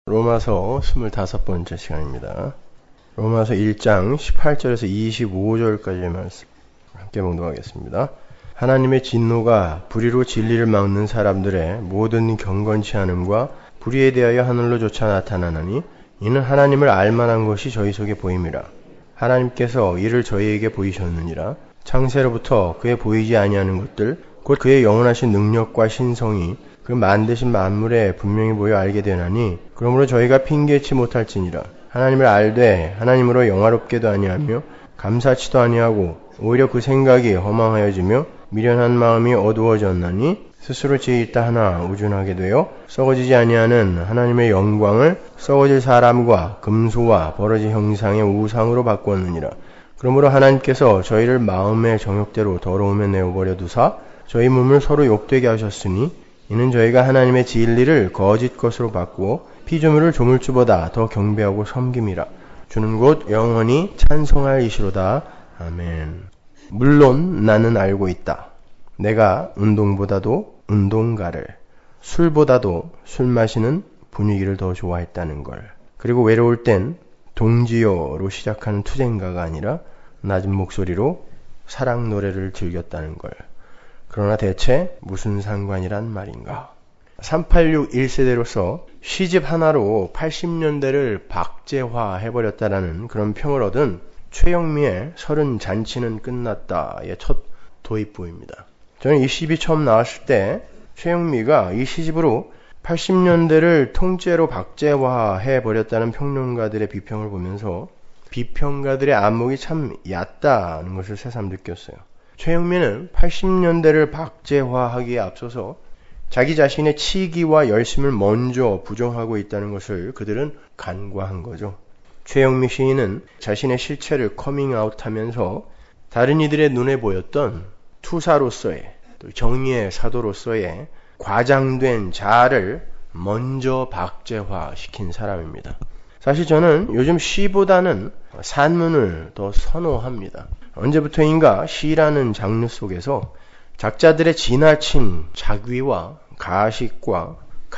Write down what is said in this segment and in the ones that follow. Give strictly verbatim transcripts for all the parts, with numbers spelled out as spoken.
로마서 스물다섯 번째 시간입니다. 로마서 일 장 십팔 절에서 이십오 절까지의 말씀 함께 봉독하겠습니다. 하나님의 진노가 불의로 진리를 막는 사람들의 모든 경건치 않음과 불의에 대하여 하늘로조차 나타나나니 이는 하나님을 알만한 것이 저희 속에 보임이라. 하나님께서 이를 저희에게 보이셨느니라. 창세로부터 그의 보이지 아니하는 것들 곧 그의 영원하신 능력과 신성이 그 만드신 만물에 분명히 보여 알게 되나니 그러므로 저희가 핑계치 못할지니라. 하나님을 알되 하나님으로 영화롭게도 아니하며 감사치도 아니하고 오히려 그 생각이 허망하여지며 미련한 마음이 어두워졌나니 스스로 지혜있다 하나 우준하게 되어 썩어지지 아니하는 하나님의 영광을 썩어질 사람과 금소와 버러지 형상의 우상으로 바꾸었느니라. 그러므로 하나님께서 저희를 마음의 정욕대로 더러움에 내어버려 두사 저희 몸을 서로 욕되게 하셨으니 이는 저희가 하나님의 진리를 거짓 것으로 바꾸어 피조물을 조물주보다 더 경배하고 섬김이라. 주는 곧 영원히 찬송할 이시로다. 아멘. 물론 나는 알고 있다. 내가 운동보다도 운동가를, 술보다도 술 마시는 분위기를 더 좋아했다는 걸. 그리고 외로울 땐 동지여로 시작하는 투쟁가가 아니라 낮은 목소리로 사랑 노래를 즐겼다는 걸. 그러나 대체 무슨 상관이란 말인가? 삼팔육일 세대로서 시집 하나로 팔십 년대를 박제화해버렸다라는 그런 평을 얻은 최영미의 서른 잔치는 끝났다의 첫 도입부입니다. 저는 이 시집이 처음 나왔을 때 최영미가 이 시집으로 팔십 년대를 통째로 박제화해버렸다는 평론가들의 비평을 보면서 비평가들의 안목이 참 얕다는 것을 새삼 느꼈어요. 최영미는 팔십 년대를 박제화하기에 앞서서 자기 자신의 치기와 열심을 먼저 부정하고 있다는 것을 그들은 간과한 거죠. 최영미 시인은 자신의 실체를 커밍아웃하면서 다른 이들의 눈에 보였던 투사로서의 또 정의의 사도로서의 과장된 자아를 먼저 박제화시킨 사람입니다. 사실 저는 요즘 시보다는 산문을 더 선호합니다. 언제부터인가 시라는 장르 속에서 작자들의 지나친 자귀와 가식과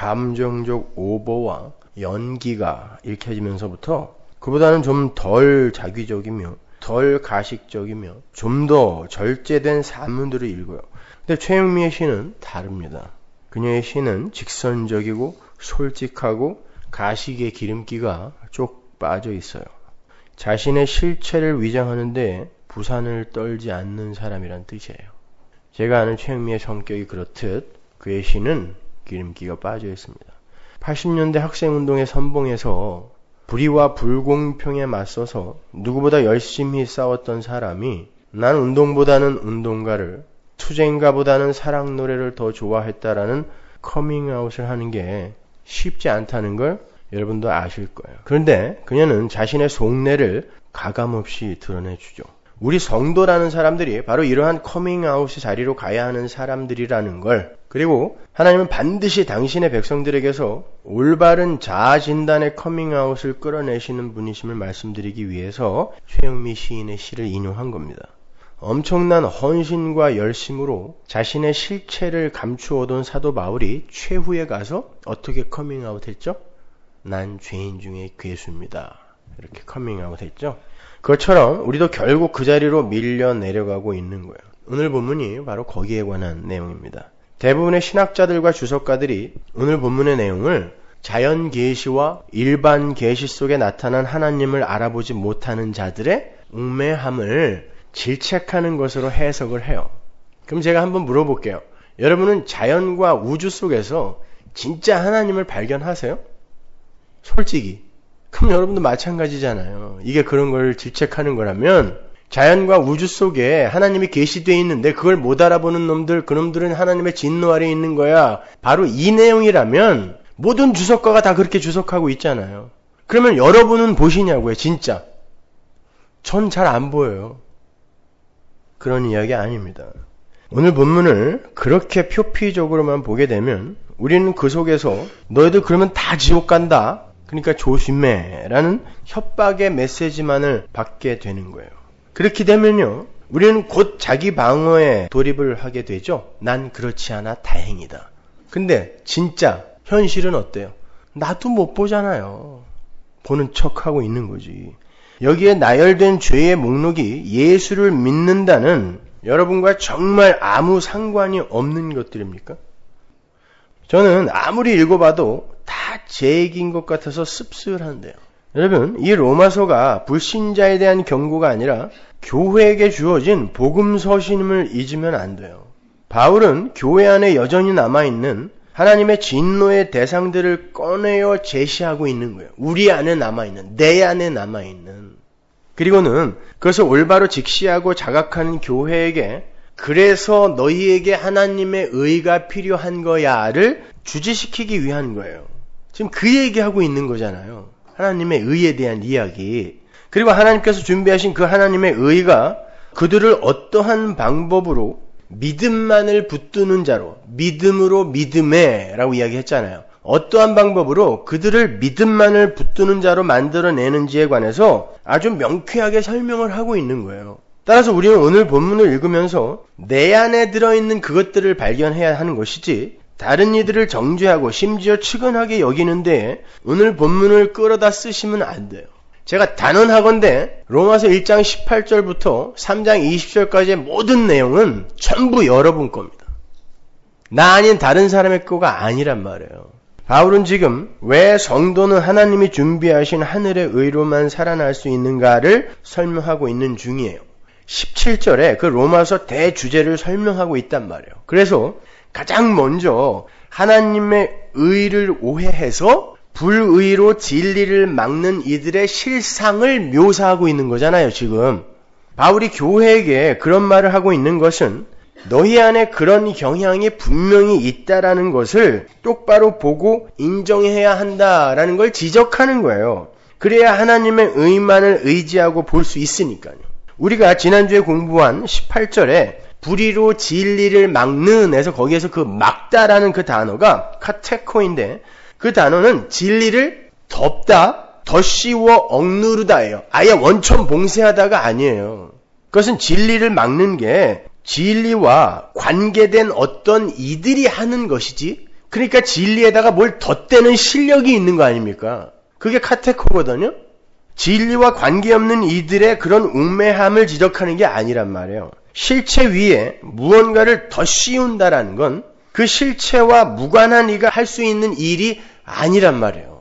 감정적 오버와 연기가 읽혀지면서부터 그보다는 좀 덜 자귀적이며 덜 가식적이며 좀 더 절제된 산문들을 읽어요. 근데 최영미의 시는 다릅니다. 그녀의 시는 직선적이고 솔직하고 가식의 기름기가 쪽 빠져 있어요. 자신의 실체를 위장하는데 부산을 떨지 않는 사람이란 뜻이에요. 제가 아는 최영미의 성격이 그렇듯 그의 시는 기름기가 빠져 있습니다. 팔십 년대 학생운동의 선봉에서 불의와 불공평에 맞서서 누구보다 열심히 싸웠던 사람이 난 운동보다는 운동가를, 투쟁가보다는 사랑 노래를 더 좋아했다라는 커밍아웃을 하는 게 쉽지 않다는 걸 여러분도 아실 거예요. 그런데 그녀는 자신의 속내를 가감없이 드러내주죠. 우리 성도라는 사람들이 바로 이러한 커밍아웃의 자리로 가야 하는 사람들이라는 걸, 그리고 하나님은 반드시 당신의 백성들에게서 올바른 자아 진단의 커밍아웃을 끌어내시는 분이심을 말씀드리기 위해서 최영미 시인의 시를 인용한 겁니다. 엄청난 헌신과 열심으로 자신의 실체를 감추어둔 사도 바울이 최후에 가서 어떻게 커밍아웃 했죠? 난 죄인 중에 괴수입니다. 이렇게 커밍아웃 했죠? 그것처럼 우리도 결국 그 자리로 밀려 내려가고 있는 거예요. 오늘 본문이 바로 거기에 관한 내용입니다. 대부분의 신학자들과 주석가들이 오늘 본문의 내용을 자연 계시와 일반 계시 속에 나타난 하나님을 알아보지 못하는 자들의 웅매함을 질책하는 것으로 해석을 해요. 그럼 제가 한번 물어볼게요. 여러분은 자연과 우주 속에서 진짜 하나님을 발견하세요? 솔직히. 그럼 여러분도 마찬가지잖아요. 이게 그런 걸 질책하는 거라면 자연과 우주 속에 하나님이 계시되어 있는데 그걸 못 알아보는 놈들, 그놈들은 하나님의 진노 아래에 있는 거야. 바로 이 내용이라면 모든 주석가가 다 그렇게 주석하고 있잖아요. 그러면 여러분은 보시냐고요, 진짜. 전 잘 안 보여요. 그런 이야기 아닙니다. 오늘 본문을 그렇게 표피적으로만 보게 되면 우리는 그 속에서 너희들 그러면 다 지옥 간다. 그러니까 조심해 라는 협박의 메시지만을 받게 되는 거예요. 그렇게 되면요, 우리는 곧 자기 방어에 돌입을 하게 되죠. 난 그렇지 않아 다행이다. 근데 진짜 현실은 어때요? 나도 못 보잖아요. 보는 척하고 있는 거지. 여기에 나열된 죄의 목록이 예수를 믿는다는 여러분과 정말 아무 상관이 없는 것들입니까? 저는 아무리 읽어봐도 다 제 얘기인 것 같아서 씁쓸한데요. 여러분, 이 로마서가 불신자에 대한 경고가 아니라 교회에게 주어진 복음 서신임을 잊으면 안 돼요. 바울은 교회 안에 여전히 남아있는 하나님의 진노의 대상들을 꺼내어 제시하고 있는 거예요. 우리 안에 남아있는, 내 안에 남아있는. 그리고는 그것을 올바로 직시하고 자각하는 교회에게 그래서 너희에게 하나님의 의가 필요한 거야를 주지시키기 위한 거예요. 지금 그 얘기하고 있는 거잖아요. 하나님의 의에 대한 이야기. 그리고 하나님께서 준비하신 그 하나님의 의가 그들을 어떠한 방법으로 믿음만을 붙드는 자로, 믿음으로 믿음에 라고 이야기했잖아요. 어떠한 방법으로 그들을 믿음만을 붙드는 자로 만들어내는지에 관해서 아주 명쾌하게 설명을 하고 있는 거예요. 따라서 우리는 오늘 본문을 읽으면서 내 안에 들어있는 그것들을 발견해야 하는 것이지 다른 이들을 정죄하고 심지어 측은하게 여기는데 오늘 본문을 끌어다 쓰시면 안 돼요. 제가 단언하건대 로마서 일 장 십팔 절부터 삼 장 이십 절까지의 모든 내용은 전부 여러분 겁니다. 나 아닌 다른 사람의 거가 아니란 말이에요. 바울은 지금 왜 성도는 하나님이 준비하신 하늘의 의로만 살아날 수 있는가를 설명하고 있는 중이에요. 십칠 절에 그 로마서 대주제를 설명하고 있단 말이에요. 그래서 가장 먼저 하나님의 의를 오해해서 불의로 진리를 막는 이들의 실상을 묘사하고 있는 거잖아요, 지금. 바울이 교회에게 그런 말을 하고 있는 것은 너희 안에 그런 경향이 분명히 있다라는 것을 똑바로 보고 인정해야 한다라는 걸 지적하는 거예요. 그래야 하나님의 의만을 의지하고 볼 수 있으니까요. 우리가 지난주에 공부한 십팔 절에 불의로 진리를 막는 에서 거기에서 그 막다라는 그 단어가 카테코인데 그 단어는 진리를 덮다, 덧씌워 억누르다예요. 아예 원천 봉쇄하다가 아니에요. 그것은 진리를 막는 게 진리와 관계된 어떤 이들이 하는 것이지 그러니까 진리에다가 뭘 덧대는 실력이 있는 거 아닙니까? 그게 카테코거든요. 진리와 관계없는 이들의 그런 웅매함을 지적하는 게 아니란 말이에요. 실체 위에 무언가를 더 씌운다라는 건 그 실체와 무관한 이가 할 수 있는 일이 아니란 말이에요.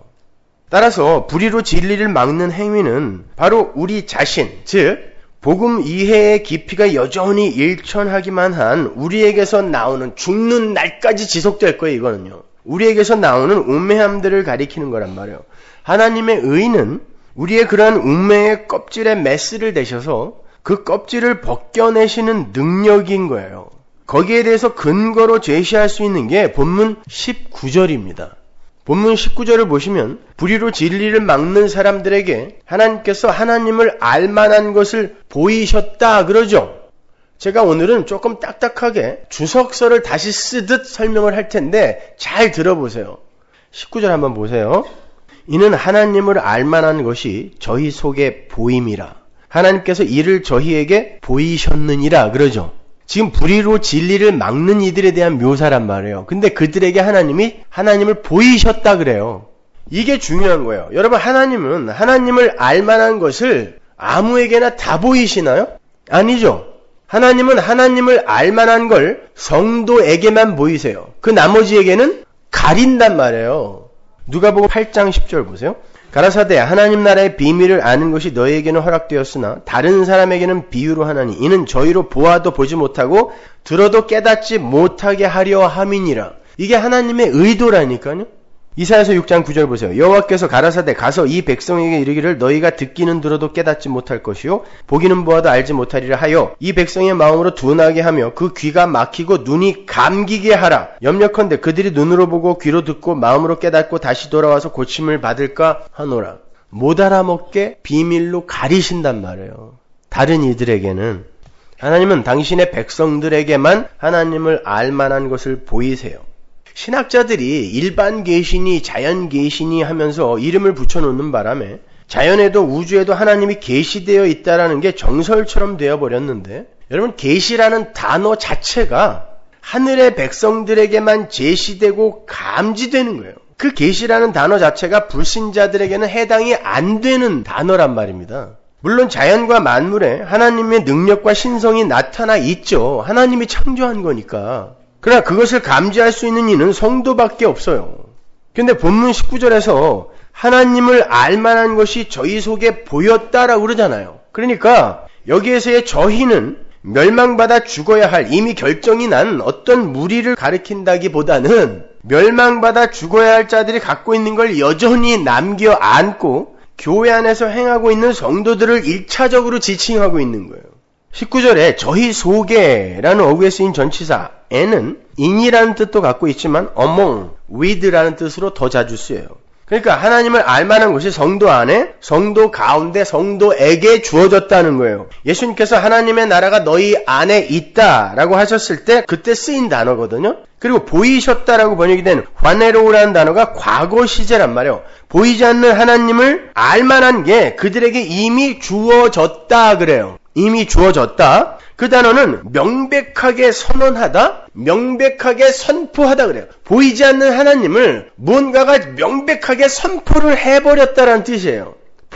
따라서 불의로 진리를 막는 행위는 바로 우리 자신, 즉 복음 이해의 깊이가 여전히 일천하기만 한 우리에게서 나오는 죽는 날까지 지속될 거예요. 이거는요. 우리에게서 나오는 웅매함들을 가리키는 거란 말이에요. 하나님의 의는 우리의 그러한 웅매의 껍질에 메스를 대셔서 그 껍질을 벗겨내시는 능력인 거예요. 거기에 대해서 근거로 제시할 수 있는 게 본문 십구 절입니다. 본문 십구 절을 보시면 불의로 진리를 막는 사람들에게 하나님께서 하나님을 알만한 것을 보이셨다 그러죠. 제가 오늘은 조금 딱딱하게 주석서를 다시 쓰듯 설명을 할 텐데 잘 들어보세요. 십구 절 한번 보세요. 이는 하나님을 알만한 것이 저희 속에 보임이라. 하나님께서 이를 저희에게 보이셨느니라 그러죠. 지금 불의로 진리를 막는 이들에 대한 묘사란 말이에요. 근데 그들에게 하나님이 하나님을 보이셨다 그래요. 이게 중요한 거예요. 여러분 하나님은 하나님을 알만한 것을 아무에게나 다 보이시나요? 아니죠. 하나님은 하나님을 알만한 걸 성도에게만 보이세요. 그 나머지에게는 가린단 말이에요. 누가복음 팔 장 십 절 보세요. 가라사대 하나님 나라의 비밀을 아는 것이 너희에게는 허락되었으나 다른 사람에게는 비유로 하나니 이는 저희로 보아도 보지 못하고 들어도 깨닫지 못하게 하려 함이니라. 이게 하나님의 의도라니까요. 이사야서 육 장 구 절 보세요. 여호와께서 가라사대 가서 이 백성에게 이르기를 너희가 듣기는 들어도 깨닫지 못할 것이요 보기는 보아도 알지 못하리라 하여 이 백성의 마음으로 둔하게 하며 그 귀가 막히고 눈이 감기게 하라. 염려컨대 그들이 눈으로 보고 귀로 듣고 마음으로 깨닫고 다시 돌아와서 고침을 받을까 하노라. 못 알아먹게 비밀로 가리신단 말이에요. 다른 이들에게는. 하나님은 당신의 백성들에게만 하나님을 알만한 것을 보이세요. 신학자들이 일반 계시니 자연 계시니 하면서 이름을 붙여놓는 바람에 자연에도 우주에도 하나님이 계시되어 있다라는 게 정설처럼 되어버렸는데 여러분 계시라는 단어 자체가 하늘의 백성들에게만 제시되고 감지되는 거예요. 그 계시라는 단어 자체가 불신자들에게는 해당이 안 되는 단어란 말입니다. 물론 자연과 만물에 하나님의 능력과 신성이 나타나 있죠. 하나님이 창조한 거니까. 그러나 그것을 감지할 수 있는 이는 성도밖에 없어요. 근데 본문 십구 절에서 하나님을 알만한 것이 저희 속에 보였다라고 그러잖아요. 그러니까 여기에서의 저희는 멸망받아 죽어야 할 이미 결정이 난 어떤 무리를 가리킨다기보다는 멸망받아 죽어야 할 자들이 갖고 있는 걸 여전히 남겨 안고 교회 안에서 행하고 있는 성도들을 일차적으로 지칭하고 있는 거예요. 십구 절에 저희 속에라는 어구에 쓰인 전치사 에는 in이라는 뜻도 갖고 있지만 among, with라는 뜻으로 더 자주 쓰여요. 그러니까 하나님을 알만한 것이 성도 안에, 성도 가운데, 성도에게 주어졌다는 거예요. 예수님께서 하나님의 나라가 너희 안에 있다라고 하셨을 때 그때 쓰인 단어거든요. 그리고 보이셨다라고 번역이 된 화네로우라는 단어가 과거 시제란 말이에요. 보이지 않는 하나님을 알만한 게 그들에게 이미 주어졌다 그래요. 이미 주어졌다. 그 단어는 명백하게 선언하다, 명백하게 선포하다 그래요. 보이지 않는 하나님을 뭔가가 명백하게 선포를 해버렸다라는 뜻이에요.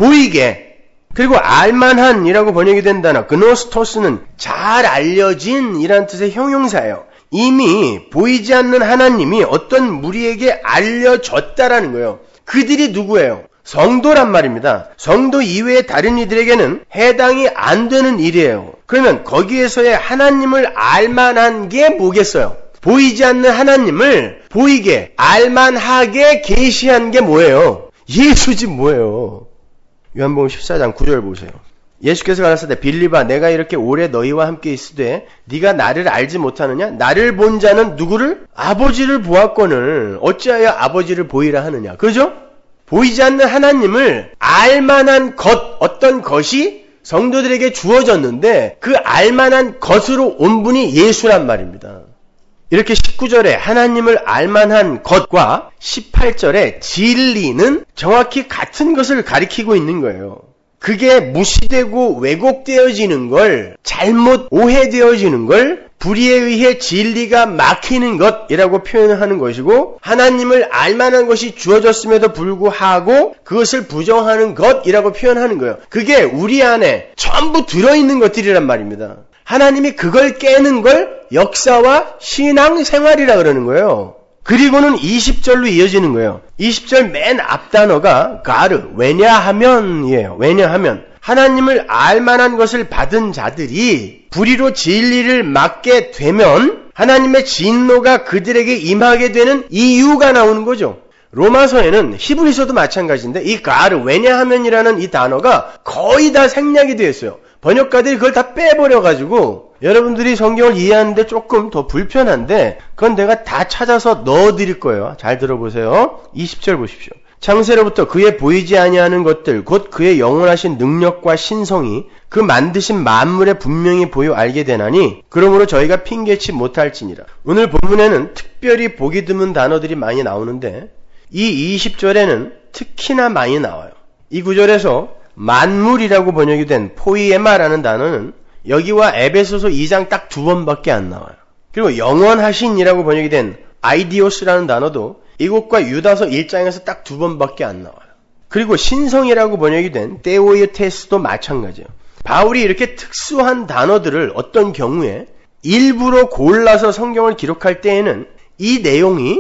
보이게. 그리고 알만한이라고 번역이 된 단어, 그노스토스는 잘 알려진 이라는 뜻의 형용사예요. 이미 보이지 않는 하나님이 어떤 무리에게 알려졌다라는 거예요. 그들이 누구예요? 성도란 말입니다. 성도 이외의 다른 이들에게는 해당이 안 되는 일이에요. 그러면 거기에서의 하나님을 알만한 게 뭐겠어요? 보이지 않는 하나님을 보이게, 알만하게 계시한 게 뭐예요? 예수지 뭐예요? 요한복음 십사 장 구 절 보세요. 예수께서 가라사대 빌립아 내가 이렇게 오래 너희와 함께 있으되 네가 나를 알지 못하느냐? 나를 본 자는 누구를? 아버지를 보았거늘 어찌하여 아버지를 보이라 하느냐? 그죠? 보이지 않는 하나님을 알만한 것, 어떤 것이 성도들에게 주어졌는데 그 알만한 것으로 온 분이 예수란 말입니다. 이렇게 십구 절에 하나님을 알만한 것과 십팔 절에 진리는 정확히 같은 것을 가리키고 있는 거예요. 그게 무시되고 왜곡되어지는 걸, 잘못 오해되어지는 걸 불의에 의해 진리가 막히는 것이라고 표현하는 것이고, 하나님을 알만한 것이 주어졌음에도 불구하고 그것을 부정하는 것이라고 표현하는 거예요. 그게 우리 안에 전부 들어있는 것들이란 말입니다. 하나님이 그걸 깨는 걸 역사와 신앙생활이라 그러는 거예요. 그리고는 이십 절로 이어지는 거예요. 이십 절 맨 앞 단어가 가르, 왜냐하면이에요. 왜냐하면 하나님을 알만한 것을 받은 자들이 불의로 진리를 막게 되면 하나님의 진노가 그들에게 임하게 되는 이유가 나오는 거죠. 로마서에는 히브리서도 마찬가지인데 이 가르, 왜냐하면이라는 이 단어가 거의 다 생략이 되어 있어요. 번역가들이 그걸 다 빼버려가지고 여러분들이 성경을 이해하는데 조금 더 불편한데 그건 내가 다 찾아서 넣어드릴 거예요. 잘 들어보세요. 이십 절 보십시오. 창세로부터 그의 보이지 아니하는 것들 곧 그의 영원하신 능력과 신성이 그 만드신 만물에 분명히 보여 알게 되나니 그러므로 저희가 핑계치 못할지니라. 오늘 본문에는 특별히 보기 드문 단어들이 많이 나오는데 이 이십 절에는 특히나 많이 나와요. 이 구절에서 만물이라고 번역이 된 포이에마라는 단어는 여기와 에베소서 이 장 딱 두 번밖에 안 나와요. 그리고 영원하신이라고 번역이 된 아이디오스라는 단어도 이곳과 유다서 일 장에서 딱 두 번밖에 안 나와요. 그리고 신성이라고 번역이 된 테오이오테스도 마찬가지예요. 바울이 이렇게 특수한 단어들을 어떤 경우에 일부러 골라서 성경을 기록할 때에는 이 내용이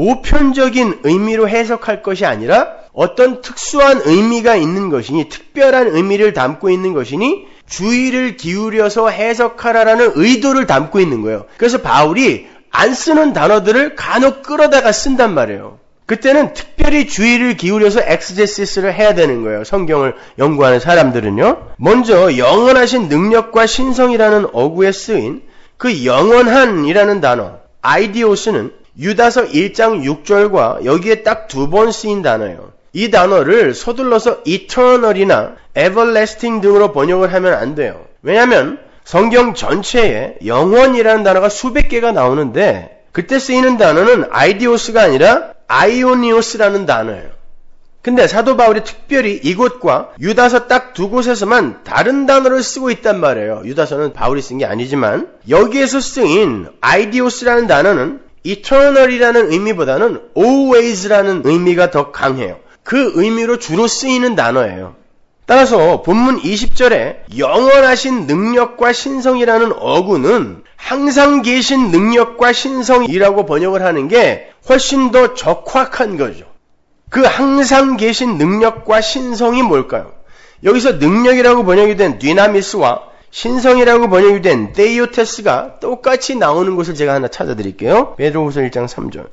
보편적인 의미로 해석할 것이 아니라 어떤 특수한 의미가 있는 것이니 특별한 의미를 담고 있는 것이니 주의를 기울여서 해석하라라는 의도를 담고 있는 거예요. 그래서 바울이 안 쓰는 단어들을 간혹 끌어다가 쓴단 말이에요. 그때는 특별히 주의를 기울여서 엑스제시스를 해야 되는 거예요. 성경을 연구하는 사람들은요. 먼저 영원하신 능력과 신성이라는 어구에 쓰인 그 영원한이라는 단어 아이디오스는 유다서 일 장 육 절과 여기에 딱 두 번 쓰인 단어예요. 이 단어를 서둘러서 eternal이나 everlasting 등으로 번역을 하면 안 돼요. 왜냐하면 성경 전체에 영원이라는 단어가 수백 개가 나오는데 그때 쓰이는 단어는 아이디오스가 아니라 아이오니오스라는 단어예요. 근데 사도 바울이 특별히 이곳과 유다서 딱 두 곳에서만 다른 단어를 쓰고 있단 말이에요. 유다서는 바울이 쓴 게 아니지만 여기에서 쓰인 아이디오스라는 단어는 eternal이라는 의미보다는 always라는 의미가 더 강해요. 그 의미로 주로 쓰이는 단어예요. 따라서 본문 이십 절에 영원하신 능력과 신성이라는 어구는 항상 계신 능력과 신성이라고 번역을 하는 게 훨씬 더 적확한 거죠. 그 항상 계신 능력과 신성이 뭘까요? 여기서 능력이라고 번역이 된 dynamis와 신성이라고 번역이 된 theo테스가 똑같이 나오는 것을 제가 하나 찾아드릴게요. 베드로후서 일 장 삼 절.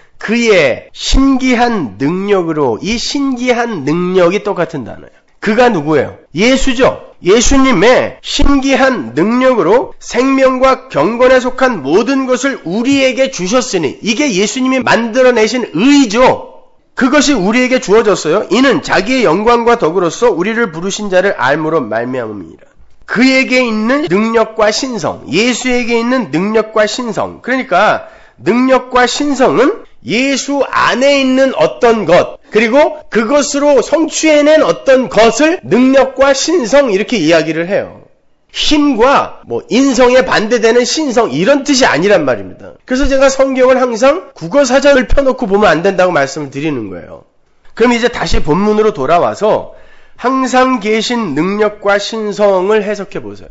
그의 신기한 능력으로, 이 신기한 능력이 똑같은 단어예요. 그가 누구예요? 예수죠. 예수님의 신기한 능력으로 생명과 경건에 속한 모든 것을 우리에게 주셨으니, 이게 예수님이 만들어내신 의죠. 그것이 우리에게 주어졌어요. 이는 자기의 영광과 덕으로서 우리를 부르신 자를 알므로 말미암음이니라. 그에게 있는 능력과 신성, 예수에게 있는 능력과 신성. 그러니까 능력과 신성은 예수 안에 있는 어떤 것, 그리고 그것으로 성취해낸 어떤 것을 능력과 신성 이렇게 이야기를 해요. 힘과 뭐 인성에 반대되는 신성 이런 뜻이 아니란 말입니다. 그래서 제가 성경을 항상 국어사전을 펴놓고 보면 안 된다고 말씀을 드리는 거예요. 그럼 이제 다시 본문으로 돌아와서 항상 계신 능력과 신성을 해석해 보세요.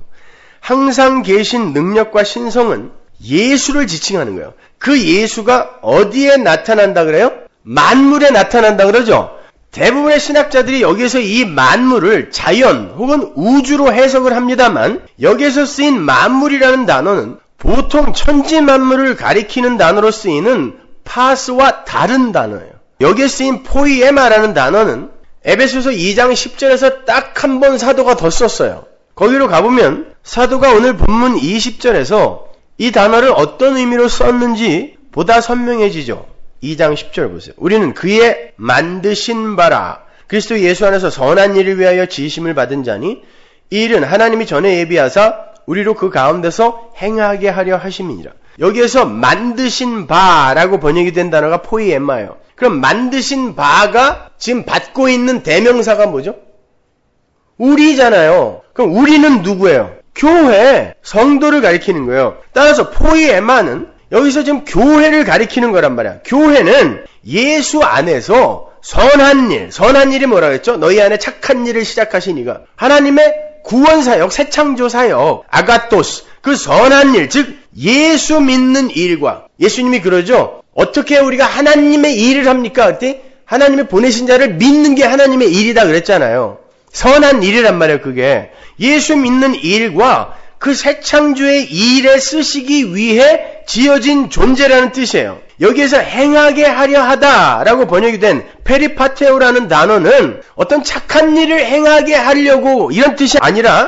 항상 계신 능력과 신성은 예수를 지칭하는 거예요. 그 예수가 어디에 나타난다 그래요? 만물에 나타난다 그러죠. 대부분의 신학자들이 여기서 이 만물을 자연 혹은 우주로 해석을 합니다만, 여기서 쓰인 만물이라는 단어는 보통 천지 만물을 가리키는 단어로 쓰이는 파스와 다른 단어예요. 여기에 쓰인 포이에마라는 단어는 에베소서 이 장 십 절에서 딱 한 번 사도가 더 썼어요. 거기로 가보면 사도가 오늘 본문 이십 절에서 이 단어를 어떤 의미로 썼는지 보다 선명해지죠. 이 장 십 절 보세요. 우리는 그의 만드신 바라 그리스도 예수 안에서 선한 일을 위하여 지으심을 받은 자니 이 일은 하나님이 전에 예비하사 우리로 그 가운데서 행하게 하려 하심이니라. 여기에서 만드신 바라고 번역이 된 단어가 포이엠마예요. 그럼 만드신 바가 지금 받고 있는 대명사가 뭐죠? 우리잖아요. 그럼 우리는 누구예요? 교회, 성도를 가리키는 거예요. 따라서 포이엠마는 여기서 지금 교회를 가리키는 거란 말이야. 교회는 예수 안에서 선한 일, 선한 일이 뭐라고 했죠? 너희 안에 착한 일을 시작하신 이가 하나님의 구원사역, 새창조사역, 아가토스, 그 선한 일, 즉 예수 믿는 일과, 예수님이 그러죠. 어떻게 우리가 하나님의 일을 합니까? 그때 하나님이 보내신 자를 믿는 게 하나님의 일이다 그랬잖아요. 선한 일이란 말이에요. 그게 예수 믿는 일과 그 새창조의 일에 쓰시기 위해 지어진 존재라는 뜻이에요. 여기에서 행하게 하려 하다라고 번역이 된 페리파테오라는 단어는 어떤 착한 일을 행하게 하려고 이런 뜻이 아니라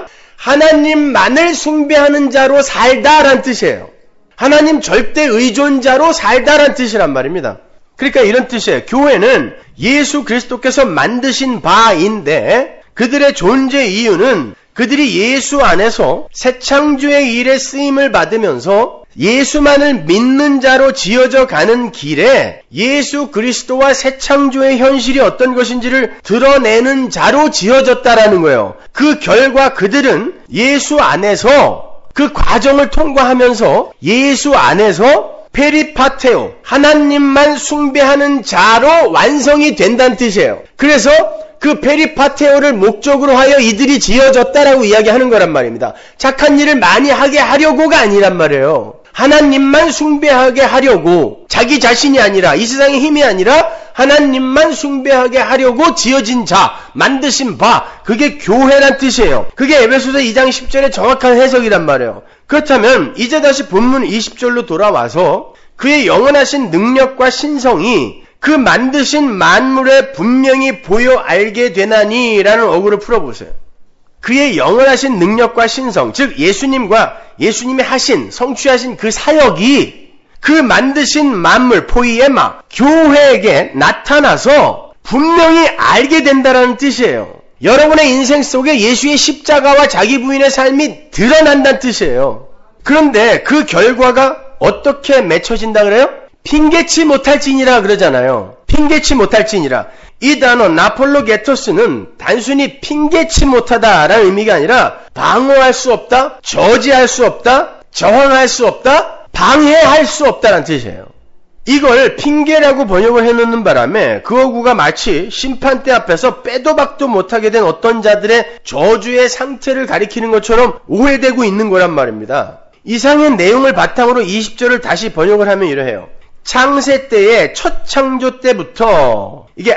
하나님만을 숭배하는 자로 살다라는 뜻이에요. 하나님 절대 의존자로 살다라는 뜻이란 말입니다. 그러니까 이런 뜻이에요. 교회는 예수 그리스도께서 만드신 바인데 그들의 존재 이유는 그들이 예수 안에서 새창조의 일에 쓰임을 받으면서 예수만을 믿는 자로 지어져 가는 길에 예수 그리스도와 새창조의 현실이 어떤 것인지를 드러내는 자로 지어졌다라는 거예요. 그 결과 그들은 예수 안에서 그 과정을 통과하면서 예수 안에서 페리파테오, 하나님만 숭배하는 자로 완성이 된다는 뜻이에요. 그래서 그 페리파테오를 목적으로 하여 이들이 지어졌다라고 이야기하는 거란 말입니다. 착한 일을 많이 하게 하려고가 아니란 말이에요. 하나님만 숭배하게 하려고, 자기 자신이 아니라, 이 세상의 힘이 아니라 하나님만 숭배하게 하려고 지어진 자, 만드신 바, 그게 교회란 뜻이에요. 그게 에베소서 이 장 십 절의 정확한 해석이란 말이에요. 그렇다면 이제 다시 본문 이십 절로 돌아와서 그의 영원하신 능력과 신성이 그 만드신 만물에 분명히 보여 알게 되나니 라는 어구를 풀어보세요. 그의 영원하신 능력과 신성, 즉 예수님과 예수님이 하신, 성취하신 그 사역이 그 만드신 만물, 포이에마, 교회에게 나타나서 분명히 알게 된다는 뜻이에요. 여러분의 인생 속에 예수의 십자가와 자기 부인의 삶이 드러난다는 뜻이에요. 그런데 그 결과가 어떻게 맺혀진다 그래요? 핑계치 못할지니라 그러잖아요. 핑계치 못할지니라. 이 단어 나폴로게토스는 단순히 핑계치 못하다라는 의미가 아니라 방어할 수 없다, 저지할 수 없다, 저항할 수 없다, 방해할 수 없다라는 뜻이에요. 이걸 핑계라고 번역을 해놓는 바람에 그 어구가 마치 심판대 앞에서 빼도 박도 못하게 된 어떤 자들의 저주의 상태를 가리키는 것처럼 오해되고 있는 거란 말입니다. 이상의 내용을 바탕으로 이십 절을 다시 번역을 하면 이러해요. 창세 때의 첫 창조 때부터, 이게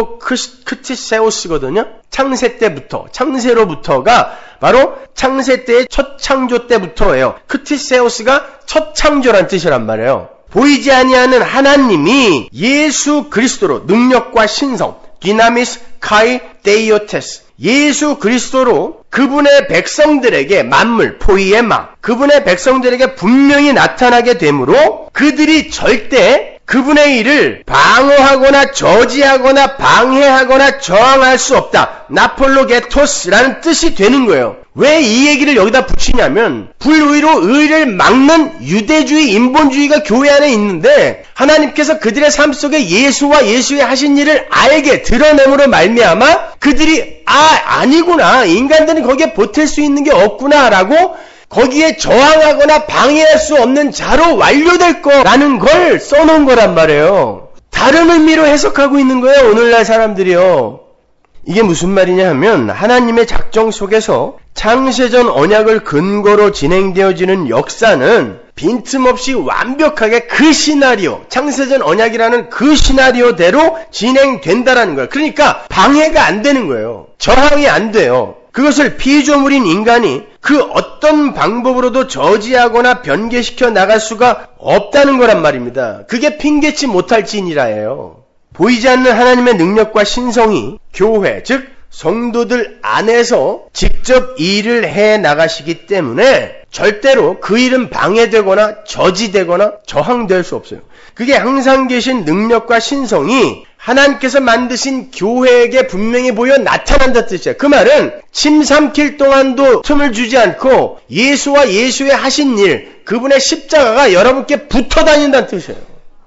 아포크티세우스거든요. 창세 때부터, 창세로부터가 바로 창세 때의 첫 창조 때부터예요. 크티세우스가 첫 창조란 뜻이란 말이에요. 보이지 아니하는 하나님이 예수 그리스도로 능력과 신성, 디나미스 카이 데이오테스, 예수 그리스도로 그분의 백성들에게 만물, 포이에마, 그분의 백성들에게 분명히 나타나게 되므로 그들이 절대 그분의 일을 방어하거나 저지하거나 방해하거나 저항할 수 없다. 나폴로게토스라는 뜻이 되는 거예요. 왜 이 얘기를 여기다 붙이냐면 불의로 의를 막는 유대주의, 인본주의가 교회 안에 있는데 하나님께서 그들의 삶 속에 예수와 예수의 하신 일을 알게 드러냄으로 말미암아 그들이 아 아니구나, 인간들은 거기에 버틸 수 있는 게 없구나라고 거기에 저항하거나 방해할 수 없는 자로 완료될 거라는 걸 써놓은 거란 말이에요. 다른 의미로 해석하고 있는 거예요, 오늘날 사람들이요. 이게 무슨 말이냐 하면 하나님의 작정 속에서 창세전 언약을 근거로 진행되어지는 역사는 빈틈없이 완벽하게 그 시나리오, 창세전 언약이라는 그 시나리오대로 진행된다라는 거예요. 그러니까 방해가 안 되는 거예요. 저항이 안 돼요. 그것을 피조물인 인간이 그 어떤 방법으로도 저지하거나 변개시켜 나갈 수가 없다는 거란 말입니다. 그게 핑계치 못할 진이라예요. 보이지 않는 하나님의 능력과 신성이 교회, 즉 성도들 안에서 직접 일을 해 나가시기 때문에 절대로 그 일은 방해되거나 저지되거나 저항될 수 없어요. 그게 항상 계신 능력과 신성이 하나님께서 만드신 교회에게 분명히 보여 나타난다는 뜻이에요. 그 말은 침 삼킬 동안도 틈을 주지 않고 예수와 예수의 하신 일, 그분의 십자가가 여러분께 붙어 다닌다는 뜻이에요.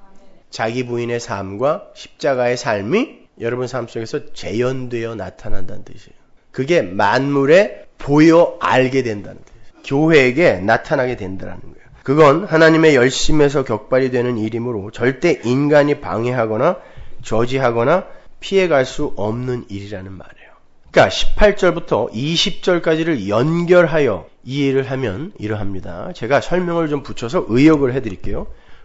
자기 부인의 삶과 십자가의 삶이 여러분 삶 속에서 재현되어 나타난다는 뜻이에요. 그게 만물에 보여 알게 된다는 뜻이에요. 교회에게 나타나게 된다는 거예요. 그건 하나님의 열심에서 격발이 되는 일이므로 절대 인간이 방해하거나 저지하거나 피해갈 수 없는 일이라는 말이에요. 그러니까 십팔 절부터 이십 절까지를 연결하여 이해를 하면 이러합니다. 제가 설명을 좀 붙여서 의역을 해드릴게요.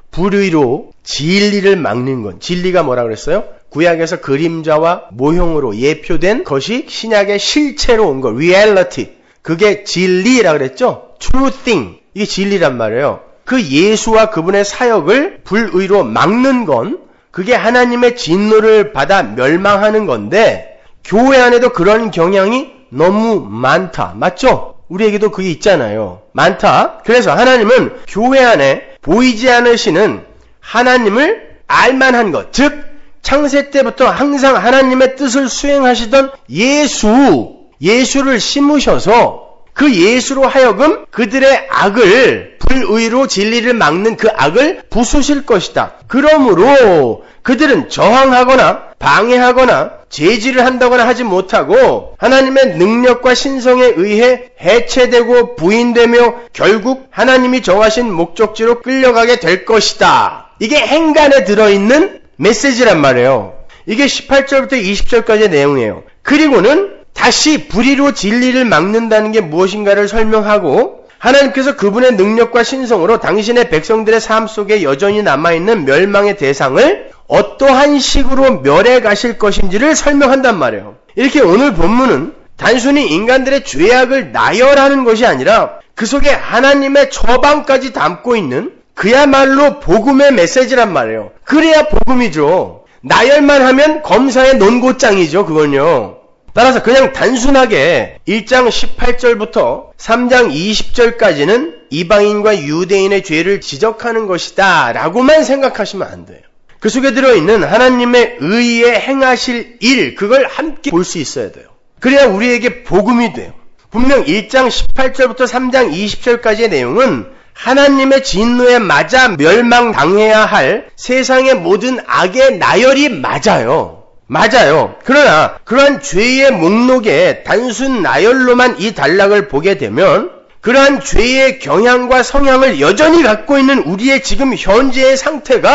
불의로 진리를 막는 건, 진리가 뭐라 그랬어요? 구약에서 그림자와 모형으로 예표된 것이 신약의 실체로 온 것, reality. 그게 진리라 그랬죠? true thing. 이게 진리란 말이에요. 그 예수와 그분의 사역을 불의로 막는 건 그게 하나님의 진노를 받아 멸망하는 건데 교회 안에도 그런 경향이 너무 많다. 맞죠? 우리에게도 그게 있잖아요. 많다. 그래서 하나님은 교회 안에 보이지 않으시는 하나님을 알만한 것, 즉 창세 때부터 항상 하나님의 뜻을 수행하시던 예수, 예수를 심으셔서 그 예수로 하여금 그들의 악을, 불의로 진리를 막는 그 악을 부수실 것이다. 그러므로 그들은 저항하거나 방해하거나 제지를 한다거나 하지 못하고 하나님의 능력과 신성에 의해 해체되고 부인되며 결국 하나님이 정하신 목적지로 끌려가게 될 것이다. 이게 행간에 들어있는 메시지란 말이에요. 이게 십팔 절부터 이십 절까지의 내용이에요. 그리고는 다시 불의로 진리를 막는다는 게 무엇인가를 설명하고 하나님께서 그분의 능력과 신성으로 당신의 백성들의 삶 속에 여전히 남아있는 멸망의 대상을 어떠한 식으로 멸해 가실 것인지를 설명한단 말이에요. 이렇게 오늘 본문은 단순히 인간들의 죄악을 나열하는 것이 아니라 그 속에 하나님의 처방까지 담고 있는 그야말로 복음의 메시지란 말이에요. 그래야 복음이죠. 나열만 하면 검사의 논고장이죠. 그건요. 따라서 그냥 단순하게 일 장 십팔 절부터 삼 장 이십 절까지는 이방인과 유대인의 죄를 지적하는 것이다 라고만 생각하시면 안 돼요. 그 속에 들어있는 하나님의 의에 행하실 일, 그걸 함께 볼 수 있어야 돼요. 그래야 우리에게 복음이 돼요. 분명 일 장 십팔 절부터 삼 장 이십 절까지의 내용은 하나님의 진노에 맞아 멸망당해야 할 세상의 모든 악의 나열이 맞아요. 맞아요. 그러나 그러한 죄의 목록에 단순 나열로만 이 단락을 보게 되면 그러한 죄의 경향과 성향을 여전히 갖고 있는 우리의 지금 현재의 상태가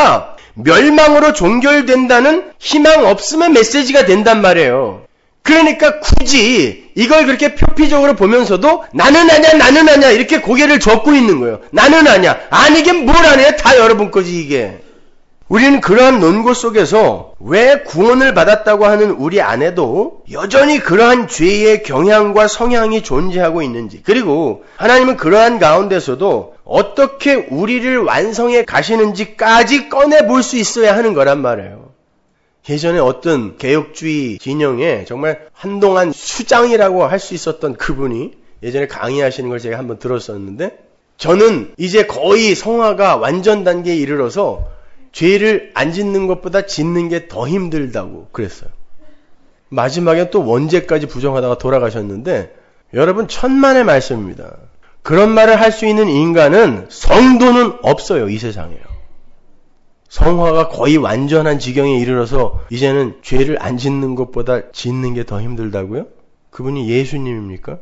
멸망으로 종결된다는 희망 없음의 메시지가 된단 말이에요. 그러니까 굳이 이걸 그렇게 표피적으로 보면서도 나는 아냐 나는 아냐 이렇게 고개를 젓고 있는 거예요. 나는 아냐. 아니긴 뭘 아냐. 다 여러분 거지 이게. 우리는 그러한 논고 속에서 왜 구원을 받았다고 하는 우리 안에도 여전히 그러한 죄의 경향과 성향이 존재하고 있는지, 그리고 하나님은 그러한 가운데서도 어떻게 우리를 완성해 가시는지까지 꺼내볼 수 있어야 하는 거란 말이에요. 예전에 어떤 개혁주의 진영에 정말 한동안 수장이라고 할 수 있었던 그분이 예전에 강의하시는 걸 제가 한번 들었었는데, 저는 이제 거의 성화가 완전 단계에 이르러서 죄를 안 짓는 것보다 짓는 게 더 힘들다고 그랬어요. 마지막에 또 원죄까지 부정하다가 돌아가셨는데, 여러분 천만의 말씀입니다. 그런 말을 할 수 있는 인간은 성도는 없어요, 이 세상에요. 성화가 거의 완전한 지경에 이르러서 이제는 죄를 안 짓는 것보다 짓는 게 더 힘들다고요? 그분이 예수님입니까?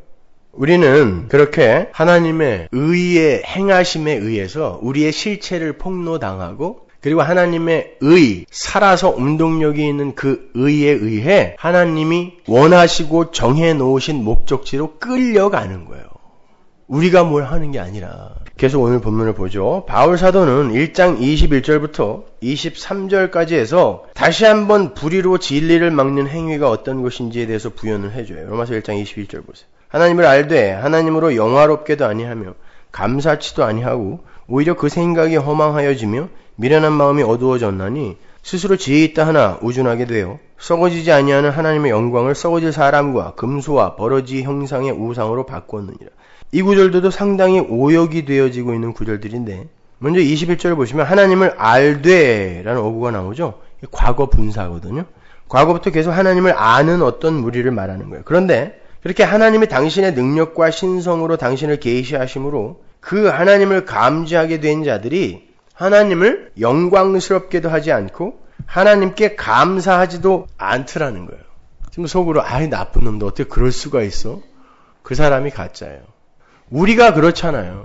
우리는 그렇게 하나님의 의의 행하심에 의해서 우리의 실체를 폭로당하고, 그리고 하나님의 의, 살아서 운동력이 있는 그 의에 의해 하나님이 원하시고 정해놓으신 목적지로 끌려가는 거예요. 우리가 뭘 하는 게 아니라. 계속 오늘 본문을 보죠. 바울 사도는 일 장 이십일 절부터 이십삼 절까지 해서 다시 한번 불의로 진리를 막는 행위가 어떤 것인지에 대해서 부연을 해줘요. 로마서 일 장 이십일 절 보세요. 하나님을 알되 하나님으로 영화롭게도 아니하며 감사치도 아니하고 오히려 그 생각이 허망하여지며 미련한 마음이 어두워졌나니 스스로 지혜 있다 하나 우준하게 되어 썩어지지 아니하는 하나님의 영광을 썩어질 사람과 금수와 버러지 형상의 우상으로 바꾸었느니라. 이 구절들도 상당히 오역이 되어지고 있는 구절들인데, 먼저 이십일 절 보시면 하나님을 알되 라는 어구가 나오죠. 과거 분사거든요. 과거부터 계속 하나님을 아는 어떤 무리를 말하는 거예요. 그런데 그렇게 하나님이 당신의 능력과 신성으로 당신을 계시하심으로 그 하나님을 감지하게 된 자들이 하나님을 영광스럽게도 하지 않고 하나님께 감사하지도 않더라는 거예요. 지금 속으로 아이 나쁜 놈도 어떻게 그럴 수가 있어? 그 사람이 가짜예요. 우리가 그렇잖아요.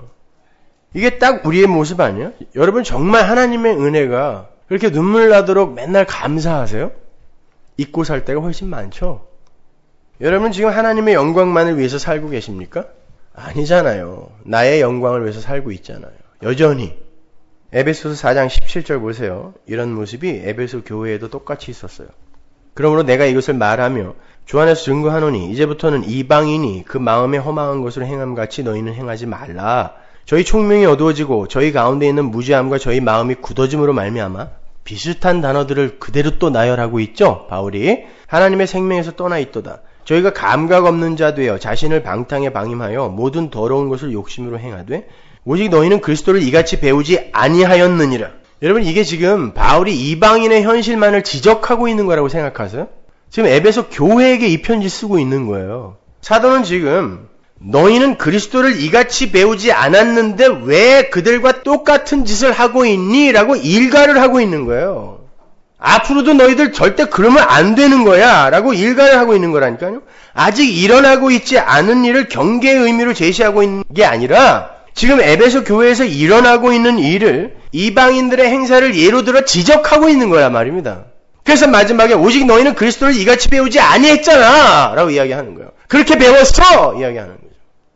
이게 딱 우리의 모습 아니에요? 여러분 정말 하나님의 은혜가 그렇게 눈물 나도록 맨날 감사하세요? 잊고 살 때가 훨씬 많죠? 여러분 지금 하나님의 영광만을 위해서 살고 계십니까? 아니잖아요. 나의 영광을 위해서 살고 있잖아요. 여전히. 에베소서 사 장 십칠 절 보세요. 이런 모습이 에베소 교회에도 똑같이 있었어요. 그러므로 내가 이것을 말하며 주 안에서 증거하노니 이제부터는 이방인이 그 마음에 허망한 것을 행함같이 너희는 행하지 말라. 저희 총명이 어두워지고 저희 가운데 있는 무지함과 저희 마음이 굳어짐으로 말미암아 비슷한 단어들을 그대로 또 나열하고 있죠. 바울이 하나님의 생명에서 떠나 있도다. 저희가 감각 없는 자 되어 자신을 방탕에 방임하여 모든 더러운 것을 욕심으로 행하되 오직 너희는 그리스도를 이같이 배우지 아니하였느니라. 여러분 이게 지금 바울이 이방인의 현실만을 지적하고 있는 거라고 생각하세요? 지금 에베소 교회에게 이 편지 쓰고 있는 거예요. 사도는 지금 너희는 그리스도를 이같이 배우지 않았는데 왜 그들과 똑같은 짓을 하고 있니? 라고 일가를 하고 있는 거예요. 앞으로도 너희들 절대 그러면 안 되는 거야 라고 일가를 하고 있는 거라니까요. 아직 일어나고 있지 않은 일을 경계의 의미로 제시하고 있는 게 아니라 지금 에베소 교회에서 일어나고 있는 일을 이방인들의 행사를 예로 들어 지적하고 있는 거란 말입니다. 그래서 마지막에 오직 너희는 그리스도를 이같이 배우지 아니했잖아 라고 이야기하는 거예요. 그렇게 배웠어! 이야기하는 거죠.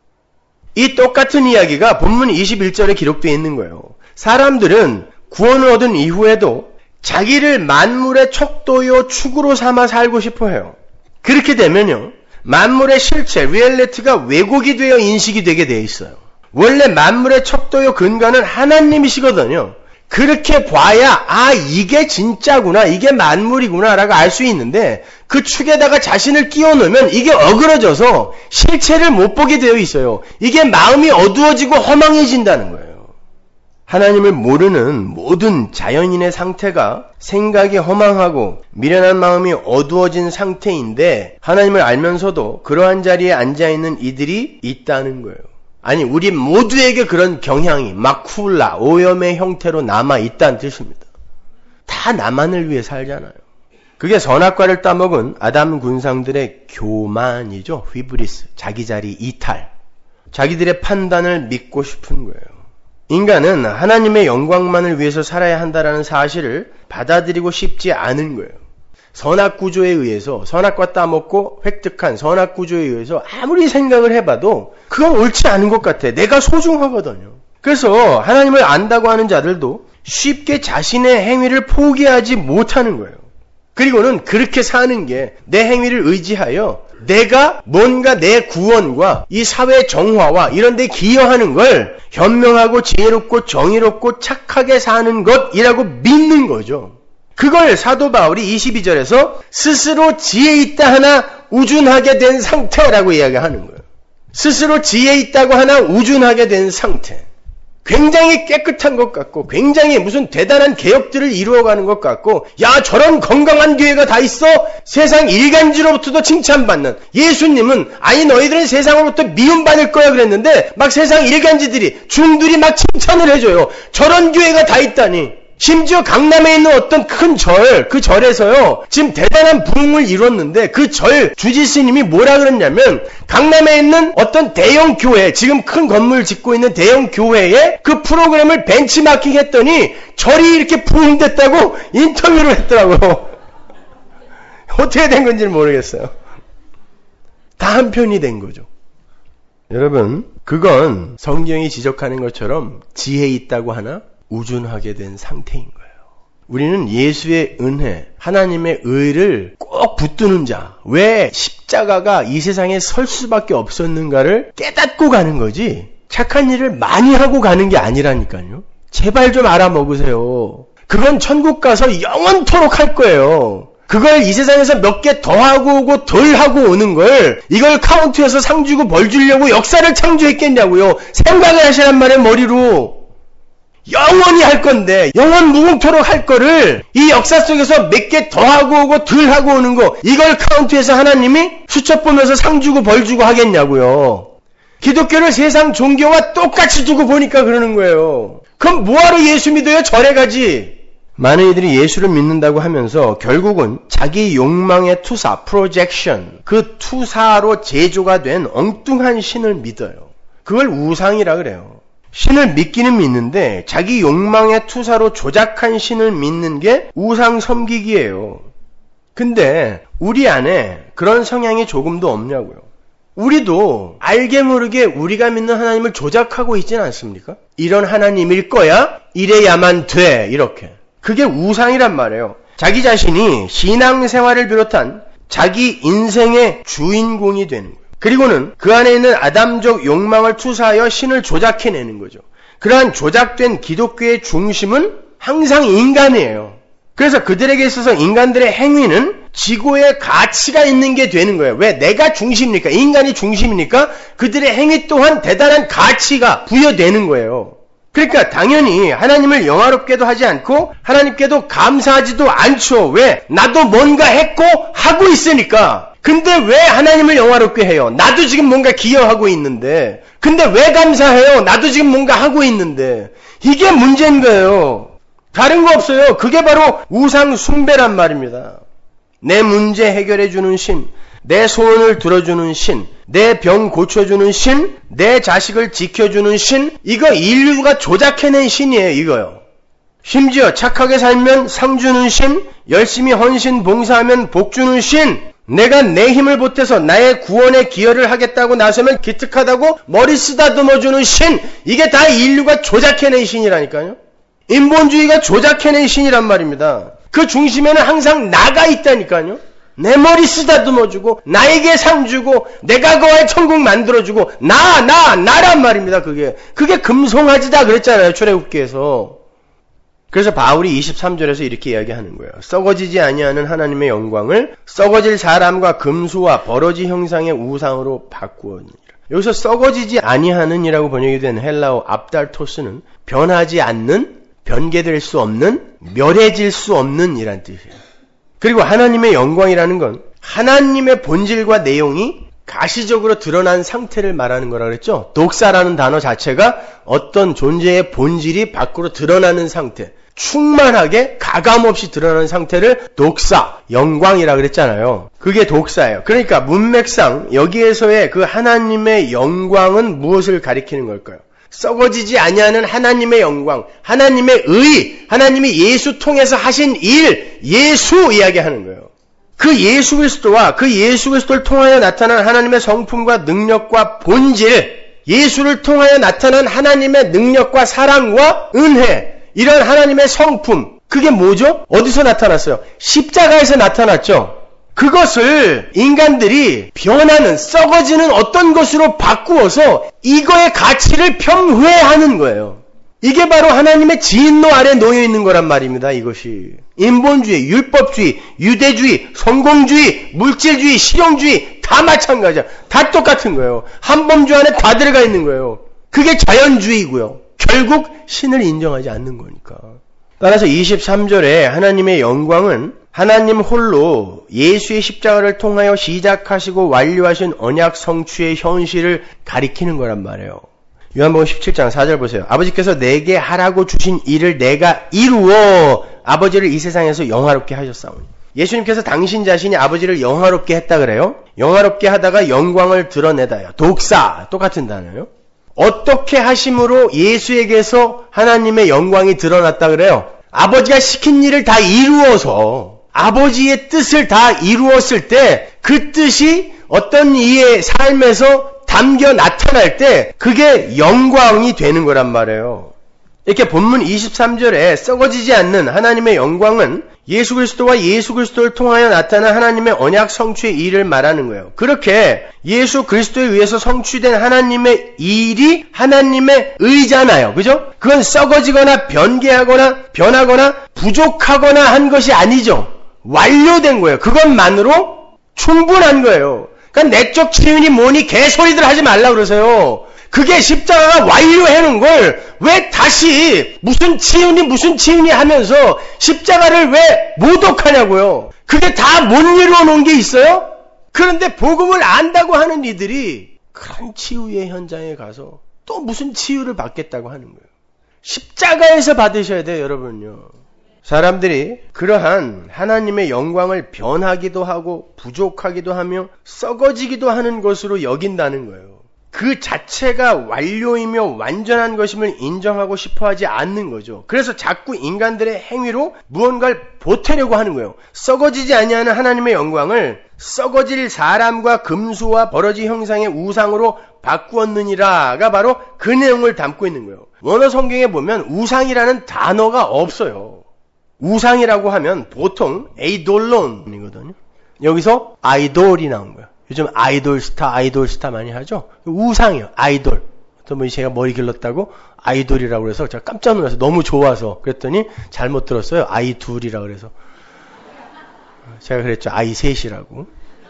이 똑같은 이야기가 본문 이십일 절에 기록되어 있는 거예요. 사람들은 구원을 얻은 이후에도 자기를 만물의 척도요 축으로 삼아 살고 싶어 해요. 그렇게 되면요 만물의 실체, 리얼리티가 왜곡이 되어 인식이 되게 되어 있어요. 원래 만물의 척도요 근간은 하나님이시거든요. 그렇게 봐야 아 이게 진짜구나, 이게 만물이구나 라고 알 수 있는데 그 축에다가 자신을 끼워 넣으면 이게 어그러져서 실체를 못 보게 되어 있어요. 이게 마음이 어두워지고 허망해진다는 거예요. 하나님을 모르는 모든 자연인의 상태가 생각이 허망하고 미련한 마음이 어두워진 상태인데 하나님을 알면서도 그러한 자리에 앉아있는 이들이 있다는 거예요. 아니 우리 모두에게 그런 경향이 마쿨라, 오염의 형태로 남아있다는 뜻입니다. 다 나만을 위해 살잖아요. 그게 선악과를 따먹은 아담 군상들의 교만이죠. 휘브리스, 자기 자리 이탈. 자기들의 판단을 믿고 싶은 거예요. 인간은 하나님의 영광만을 위해서 살아야 한다는 사실을 받아들이고 싶지 않은 거예요. 선악구조에 의해서, 선악과 따먹고 획득한 선악구조에 의해서 아무리 생각을 해봐도 그건 옳지 않은 것 같아. 내가 소중하거든요. 그래서 하나님을 안다고 하는 자들도 쉽게 자신의 행위를 포기하지 못하는 거예요. 그리고는 그렇게 사는 게 내 행위를 의지하여 내가 뭔가 내 구원과 이 사회 정화와 이런 데 기여하는 걸 현명하고 지혜롭고 정의롭고 착하게 사는 것이라고 믿는 거죠. 그걸 사도 바울이 이십이 절에서 스스로 지혜 있다 하나 우준하게 된 상태라고 이야기하는 거예요. 스스로 지혜 있다고 하나 우준하게 된 상태. 굉장히 깨끗한 것 같고 굉장히 무슨 대단한 개혁들을 이루어가는 것 같고 야 저런 건강한 교회가 다 있어? 세상 일간지로부터도 칭찬받는 예수님은 아니 너희들은 세상으로부터 미움받을 거야 그랬는데 막 세상 일간지들이 중들이 막 칭찬을 해줘요. 저런 교회가 다 있다니. 심지어 강남에 있는 어떤 큰 절, 그 절에서요, 지금 대단한 부흥을 이뤘는데 그 절 주지스님이 뭐라 그랬냐면 강남에 있는 어떤 대형 교회, 지금 큰 건물 짓고 있는 대형 교회에 그 프로그램을 벤치마킹 했더니 절이 이렇게 부흥됐다고 인터뷰를 했더라고요. 어떻게 된 건지는 모르겠어요. 다 한편이 된 거죠. 여러분, 그건 성경이 지적하는 것처럼 지혜 있다고 하나? 우준하게 된 상태인 거예요. 우리는 예수의 은혜, 하나님의 의를 꼭 붙드는 자, 왜 십자가가 이 세상에 설 수밖에 없었는가를 깨닫고 가는 거지 착한 일을 많이 하고 가는 게 아니라니까요. 제발 좀 알아먹으세요. 그건 천국 가서 영원토록 할 거예요. 그걸 이 세상에서 몇 개 더 하고 오고 덜 하고 오는 걸 이걸 카운트해서 상 주고 벌 주려고 역사를 창조했겠냐고요. 생각을 하시란 말이에요. 머리로. 영원히 할 건데 영원 무궁토록 할 거를 이 역사 속에서 몇 개 더 하고 오고 덜 하고 오는 거 이걸 카운트해서 하나님이 수첩 보면서 상 주고 벌 주고 하겠냐고요. 기독교를 세상 종교와 똑같이 두고 보니까 그러는 거예요. 그럼 뭐하러 예수 믿어요? 절에 가지. 많은 이들이 예수를 믿는다고 하면서 결국은 자기 욕망의 투사, 프로젝션, 그 투사로 제조가 된 엉뚱한 신을 믿어요. 그걸 우상이라 그래요. 신을 믿기는 믿는데 자기 욕망의 투사로 조작한 신을 믿는 게 우상 섬기기예요. 근데 우리 안에 그런 성향이 조금도 없냐고요. 우리도 알게 모르게 우리가 믿는 하나님을 조작하고 있지는 않습니까? 이런 하나님일 거야? 이래야만 돼. 이렇게. 그게 우상이란 말이에요. 자기 자신이 신앙생활을 비롯한 자기 인생의 주인공이 되는 거예요. 그리고는 그 안에 있는 아담적 욕망을 투사하여 신을 조작해내는 거죠. 그러한 조작된 기독교의 중심은 항상 인간이에요. 그래서 그들에게 있어서 인간들의 행위는 지고의 가치가 있는 게 되는 거예요. 왜? 내가 중심이니까, 인간이 중심이니까 그들의 행위 또한 대단한 가치가 부여되는 거예요. 그러니까 당연히 하나님을 영화롭게도 하지 않고 하나님께도 감사하지도 않죠. 왜? 나도 뭔가 했고 하고 있으니까. 근데 왜 하나님을 영화롭게 해요? 나도 지금 뭔가 기여하고 있는데. 근데 왜 감사해요? 나도 지금 뭔가 하고 있는데. 이게 문제인 거예요. 다른 거 없어요. 그게 바로 우상 숭배란 말입니다. 내 문제 해결해주는 신, 내 소원을 들어주는 신, 내 병 고쳐주는 신, 내 자식을 지켜주는 신, 이거 인류가 조작해낸 신이에요. 이거요. 심지어 착하게 살면 상 주는 신, 열심히 헌신 봉사하면 복 주는 신, 내가 내 힘을 보태서 나의 구원에 기여를 하겠다고 나서면 기특하다고 머리 쓰다듬어주는 신, 이게 다 인류가 조작해낸 신이라니까요. 인본주의가 조작해낸 신이란 말입니다. 그 중심에는 항상 나가 있다니까요. 내 머리 쓰다듬어주고 나에게 상 주고 내가 거할 천국 만들어주고 나, 나, 나란 말입니다. 그게 그게 금송아지다 그랬잖아요. 출애굽기에서. 그래서 바울이 이십삼 절에서 이렇게 이야기하는 거예요. 썩어지지 아니하는 하나님의 영광을 썩어질 사람과 금수와 버러지 형상의 우상으로 바꾸었느니라. 여기서 썩어지지 아니하는 이라고 번역이 된 헬라어 압달토스는 변하지 않는, 변개될 수 없는, 멸해질 수 없는 이란 뜻이에요. 그리고 하나님의 영광이라는 건 하나님의 본질과 내용이 가시적으로 드러난 상태를 말하는 거라 그랬죠. 독사라는 단어 자체가 어떤 존재의 본질이 밖으로 드러나는 상태, 충만하게 가감없이 드러나는 상태를 독사, 영광이라 그랬잖아요. 그게 독사예요. 그러니까 문맥상 여기에서의 그 하나님의 영광은 무엇을 가리키는 걸까요? 썩어지지 아니하는 하나님의 영광, 하나님의 의, 하나님이 예수 통해서 하신 일, 예수 이야기하는 거예요. 그 예수 그리스도와 그 예수 그리스도를 통하여 나타난 하나님의 성품과 능력과 본질, 예수를 통하여 나타난 하나님의 능력과 사랑과 은혜, 이런 하나님의 성품, 그게 뭐죠? 어디서 나타났어요? 십자가에서 나타났죠. 그것을 인간들이 변하는, 썩어지는 어떤 것으로 바꾸어서 이거의 가치를 평회하는 거예요. 이게 바로 하나님의 진노 아래 놓여 있는 거란 말입니다. 이것이 인본주의, 율법주의, 유대주의, 성공주의, 물질주의, 실용주의 다 마찬가지야. 다 똑같은 거예요. 한범주 안에 다 들어가 있는 거예요. 그게 자연주의고요. 결국 신을 인정하지 않는 거니까. 따라서 이십삼 절에 하나님의 영광은 하나님 홀로 예수의 십자가를 통하여 시작하시고 완료하신 언약 성취의 현실을 가리키는 거란 말이에요. 요한복음 십칠 장 사 절 보세요. 아버지께서 내게 하라고 주신 일을 내가 이루어 아버지를 이 세상에서 영화롭게 하셨사오니. 예수님께서 당신 자신이 아버지를 영화롭게 했다 그래요. 영화롭게 하다가 영광을 드러내다요. 독사, 똑같은 단어예요. 어떻게 하심으로 예수에게서 하나님의 영광이 드러났다 그래요. 아버지가 시킨 일을 다 이루어서, 아버지의 뜻을 다 이루었을 때 그 뜻이 어떤 이의 삶에서 담겨 나타날 때 그게 영광이 되는 거란 말이에요. 이렇게 본문 이십삼 절에 썩어지지 않는 하나님의 영광은 예수 그리스도와 예수 그리스도를 통하여 나타난 하나님의 언약 성취의 일을 말하는 거예요. 그렇게 예수 그리스도에 의해서 성취된 하나님의 일이 하나님의 의잖아요. 그죠? 그건 썩어지거나 변개하거나 변하거나 부족하거나 한 것이 아니죠. 완료된 거예요. 그것만으로 충분한 거예요. 그러니까 내적 치유니 뭐니 개소리들 하지 말라 그러세요. 그게 십자가가 완료해놓은 걸 왜 다시 무슨 치유니 무슨 치유니 하면서 십자가를 왜 모독하냐고요. 그게 다 못 이루어 놓은 게 있어요? 그런데 복음을 안다고 하는 이들이 그런 치유의 현장에 가서 또 무슨 치유를 받겠다고 하는 거예요. 십자가에서 받으셔야 돼요, 여러분요. 사람들이 그러한 하나님의 영광을 변하기도 하고 부족하기도 하며 썩어지기도 하는 것으로 여긴다는 거예요. 그 자체가 완료이며 완전한 것임을 인정하고 싶어하지 않는 거죠. 그래서 자꾸 인간들의 행위로 무언가를 보태려고 하는 거예요. 썩어지지 아니하는 하나님의 영광을 썩어질 사람과 금수와 버러지 형상의 우상으로 바꾸었느니라가 바로 그 내용을 담고 있는 거예요. 원어 성경에 보면 우상이라는 단어가 없어요. 우상이라고 하면 보통 에이돌론이거든요. 여기서 아이돌이 나온 거예요. 요즘 아이돌 스타, 아이돌 스타 많이 하죠? 우상이요, 아이돌. 어떤 분이 제가 머리 길렀다고 아이돌이라고 그래서 제가 깜짝 놀라서 너무 좋아서 그랬더니 잘못 들었어요. 아이둘이라고 그래서. 제가 그랬죠. 아이셋이라고.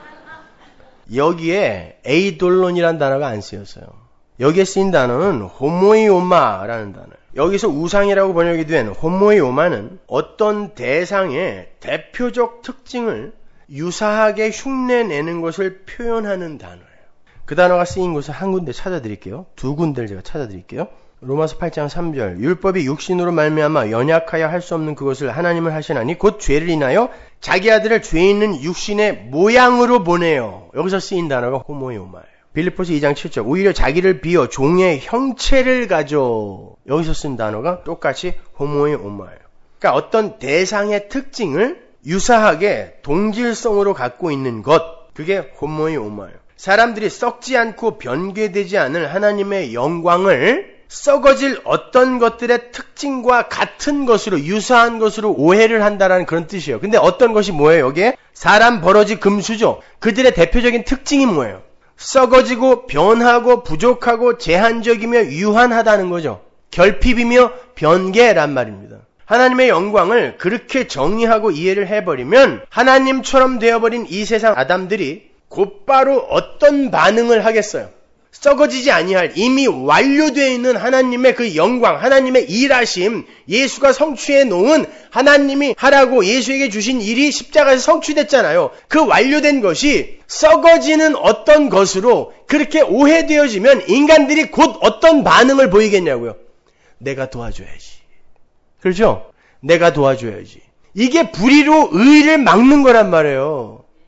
여기에 에이돌론이라는 단어가 안 쓰였어요. 여기에 쓰인 단어는 호모이오마라는 단어예요. 여기서 우상이라고 번역이 된 호모이오마는 어떤 대상의 대표적 특징을 유사하게 흉내내는 것을 표현하는 단어예요. 그 단어가 쓰인 곳을 한 군데 찾아드릴게요. 두 군데를 제가 찾아드릴게요. 로마서 팔 장 삼 절 율법이 육신으로 말미암아 연약하여 할 수 없는 그것을 하나님을 하시나니 곧 죄를 인하여 자기 아들을 죄 있는 육신의 모양으로 보내요. 여기서 쓰인 단어가 호모이오마예요. 빌립보서 이 장 칠 절 오히려 자기를 비어 종의 형체를 가져. 여기서 쓴 단어가 똑같이 호모이오마예요. 그러니까 어떤 대상의 특징을 유사하게 동질성으로 갖고 있는 것, 그게 호모이오마예요. 사람들이 썩지 않고 변개되지 않을 하나님의 영광을 썩어질 어떤 것들의 특징과 같은 것으로, 유사한 것으로 오해를 한다라는 그런 뜻이에요. 근데 어떤 것이 뭐예요? 여기에 사람, 버러지, 금수죠. 그들의 대표적인 특징이 뭐예요? 썩어지고 변하고 부족하고 제한적이며 유한하다는 거죠. 결핍이며 변개란 말입니다. 하나님의 영광을 그렇게 정의하고 이해를 해버리면 하나님처럼 되어버린 이 세상 아담들이 곧바로 어떤 반응을 하겠어요? 썩어지지 아니할 이미 완료되어 있는 하나님의 그 영광, 하나님의 일하심, 예수가 성취해 놓은 하나님이 하라고 예수에게 주신 일이 십자가에서 성취됐잖아요. 그 완료된 것이 썩어지는 어떤 것으로 그렇게 오해되어지면 인간들이 곧 어떤 반응을 보이겠냐고요. 내가 도와줘야지. 그렇죠? 내가 도와줘야지. 이게 불의로 의를 막는 거란 말이에요.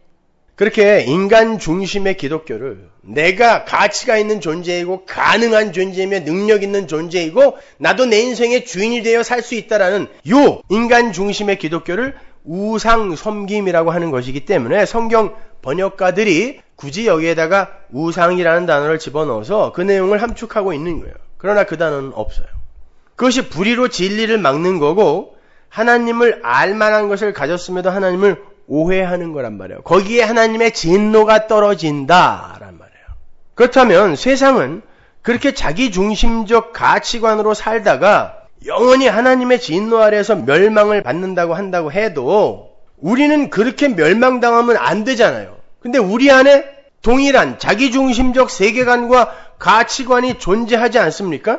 그렇게 인간 중심의 기독교를 내가 가치가 있는 존재이고 가능한 존재이며 능력 있는 존재이고 나도 내 인생의 주인이 되어 살 수 있다라는 요 인간 중심의 기독교를 우상 섬김이라고 하는 것이기 때문에 성경 번역가들이 굳이 여기에다가 우상이라는 단어를 집어넣어서 그 내용을 함축하고 있는 거예요. 그러나 그 단어는 없어요. 그것이 불의로 진리를 막는 거고 하나님을 알만한 것을 가졌음에도 하나님을 오해하는 거란 말이에요. 거기에 하나님의 진노가 떨어진다란 말이에요. 그렇다면 세상은 그렇게 자기중심적 가치관으로 살다가 영원히 하나님의 진노 아래에서 멸망을 받는다고 한다고 해도 우리는 그렇게 멸망당하면 안 되잖아요. 근데 우리 안에 동일한 자기중심적 세계관과 가치관이 존재하지 않습니까?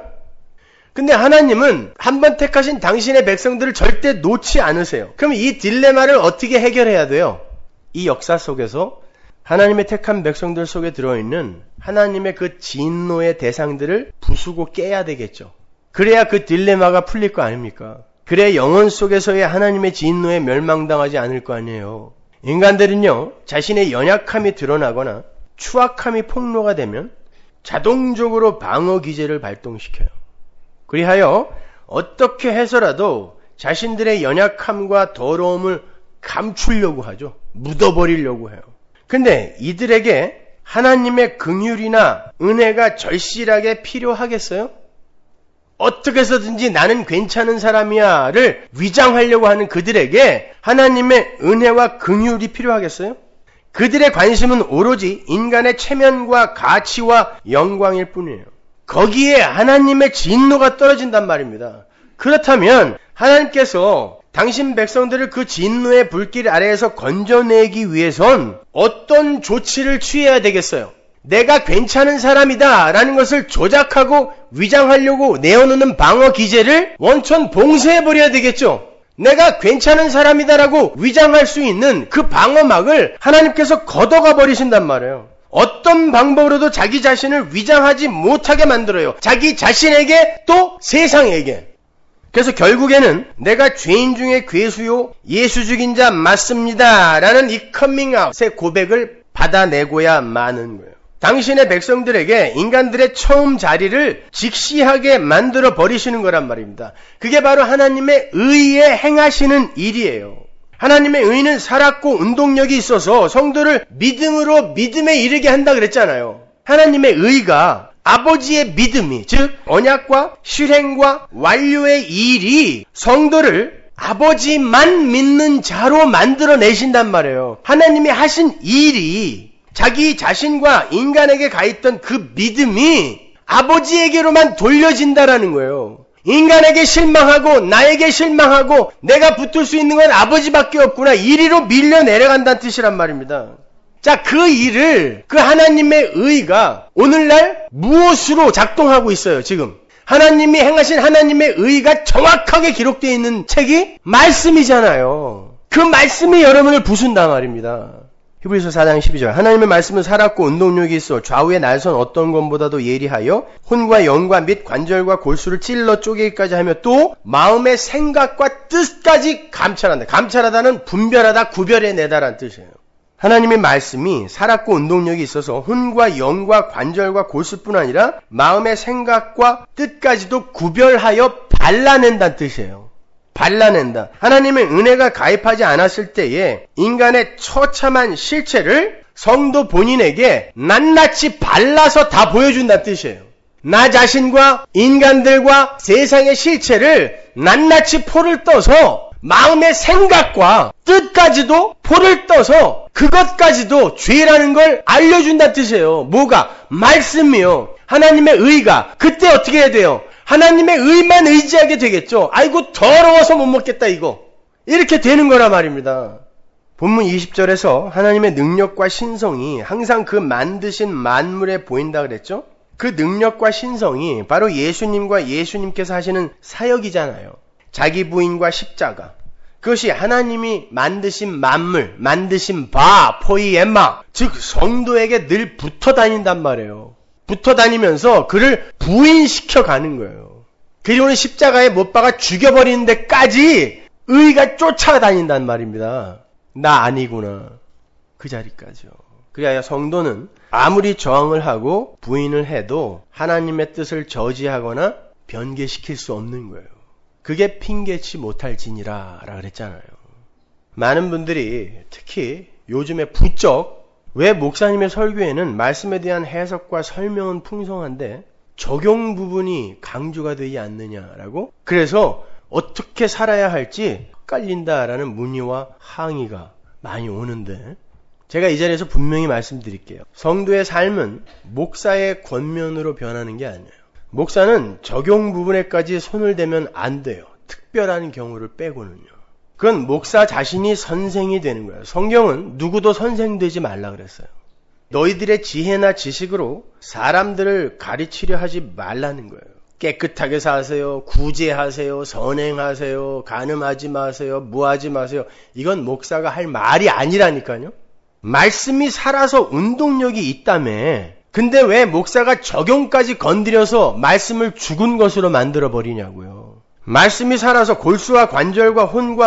근데 하나님은 한번 택하신 당신의 백성들을 절대 놓지 않으세요. 그럼 이 딜레마를 어떻게 해결해야 돼요? 이 역사 속에서 하나님의 택한 백성들 속에 들어있는 하나님의 그 진노의 대상들을 부수고 깨야 되겠죠. 그래야 그 딜레마가 풀릴 거 아닙니까? 그래야 영혼 속에서의 하나님의 진노에 멸망당하지 않을 거 아니에요. 인간들은요, 자신의 연약함이 드러나거나 추악함이 폭로가 되면 자동적으로 방어 기제를 발동시켜요. 그리하여 어떻게 해서라도 자신들의 연약함과 더러움을 감추려고 하죠. 묻어버리려고 해요. 근데 이들에게 하나님의 긍휼이나 은혜가 절실하게 필요하겠어요? 어떻게 해서든지 나는 괜찮은 사람이야를 위장하려고 하는 그들에게 하나님의 은혜와 긍휼이 필요하겠어요? 그들의 관심은 오로지 인간의 체면과 가치와 영광일 뿐이에요. 거기에 하나님의 진노가 떨어진단 말입니다. 그렇다면 하나님께서 당신 백성들을 그 진노의 불길 아래에서 건져내기 위해선 어떤 조치를 취해야 되겠어요? 내가 괜찮은 사람이다 라는 것을 조작하고 위장하려고 내어놓는 방어 기제를 원천 봉쇄해버려야 되겠죠. 내가 괜찮은 사람이다라고 위장할 수 있는 그 방어막을 하나님께서 걷어가 버리신단 말이에요. 어떤 방법으로도 자기 자신을 위장하지 못하게 만들어요. 자기 자신에게 또 세상에게. 그래서 결국에는 내가 죄인 중에 괴수요 예수 죽인 자 맞습니다 라는 이 커밍아웃의 고백을 받아내고야 마는 거예요. 당신의 백성들에게 인간들의 처음 자리를 직시하게 만들어 버리시는 거란 말입니다. 그게 바로 하나님의 의에 행하시는 일이에요. 하나님의 의는 살았고 운동력이 있어서 성도를 믿음으로 믿음에 이르게 한다 그랬잖아요. 하나님의 의가 아버지의 믿음이, 즉 언약과 실행과 완료의 일이 성도를 아버지만 믿는 자로 만들어내신단 말이에요. 하나님이 하신 일이 자기 자신과 인간에게 가 있던 그 믿음이 아버지에게로만 돌려진다라는 거예요. 인간에게 실망하고 나에게 실망하고 내가 붙을 수 있는 건 아버지밖에 없구나. 이리로 밀려 내려간다는 뜻이란 말입니다. 자, 그 일을 그 하나님의 의가 오늘날 무엇으로 작동하고 있어요? 지금 하나님이 행하신 하나님의 의가 정확하게 기록되어 있는 책이 말씀이잖아요. 그 말씀이 여러분을 부순단 말입니다. 히브리서 사 장 십이 절 하나님의 말씀은 살았고 운동력이 있어 좌우의 날선 어떤 것보다도 예리하여 혼과 영과 및 관절과 골수를 찔러 쪼개기까지 하며 또 마음의 생각과 뜻까지 감찰한다. 감찰하다는 분별하다, 구별해내다라는 뜻이에요. 하나님의 말씀이 살았고 운동력이 있어서 혼과 영과 관절과 골수뿐 아니라 마음의 생각과 뜻까지도 구별하여 발라낸다는 뜻이에요. 발라낸다. 하나님의 은혜가 가입하지 않았을 때에 인간의 처참한 실체를 성도 본인에게 낱낱이 발라서 다 보여준다는 뜻이에요. 나 자신과 인간들과 세상의 실체를 낱낱이 포를 떠서 마음의 생각과 뜻까지도 포를 떠서 그것까지도 죄라는 걸 알려준다는 뜻이에요. 뭐가? 말씀이요. 하나님의 의가. 그때 어떻게 해야 돼요? 하나님의 의만 의지하게 되겠죠. 아이고 더러워서 못 먹겠다 이거. 이렇게 되는 거란 말입니다. 본문 이십 절에서 하나님의 능력과 신성이 항상 그 만드신 만물에 보인다 그랬죠. 그 능력과 신성이 바로 예수님과 예수님께서 하시는 사역이잖아요. 자기 부인과 십자가. 그것이 하나님이 만드신 만물, 만드신 바, 포이엠마, 즉 성도에게 늘 붙어 다닌단 말이에요. 붙어 다니면서 그를 부인시켜 가는 거예요. 그리고는 십자가에 못 박아 죽여버리는 데까지 의가 쫓아다닌단 말입니다. 나 아니구나. 그 자리까지요. 그래야 성도는 아무리 저항을 하고 부인을 해도 하나님의 뜻을 저지하거나 변개시킬 수 없는 거예요. 그게 핑계치 못할 진이라 라 그랬잖아요. 많은 분들이 특히 요즘에 부쩍 왜 목사님의 설교에는 말씀에 대한 해석과 설명은 풍성한데 적용 부분이 강조가 되지 않느냐라고, 그래서 어떻게 살아야 할지 헷갈린다라는 문의와 항의가 많이 오는데, 제가 이 자리에서 분명히 말씀드릴게요. 성도의 삶은 목사의 권면으로 변하는 게 아니에요. 목사는 적용 부분에까지 손을 대면 안 돼요. 특별한 경우를 빼고는요. 그건 목사 자신이 선생이 되는 거예요. 성경은 누구도 선생 되지 말라 그랬어요. 너희들의 지혜나 지식으로 사람들을 가르치려 하지 말라는 거예요. 깨끗하게 사세요, 구제하세요, 선행하세요, 간음하지 마세요, 무하지 마세요. 이건 목사가 할 말이 아니라니까요. 말씀이 살아서 운동력이 있다며. 근데 왜 목사가 적용까지 건드려서 말씀을 죽은 것으로 만들어버리냐고요. 말씀이 살아서 골수와 관절과 혼과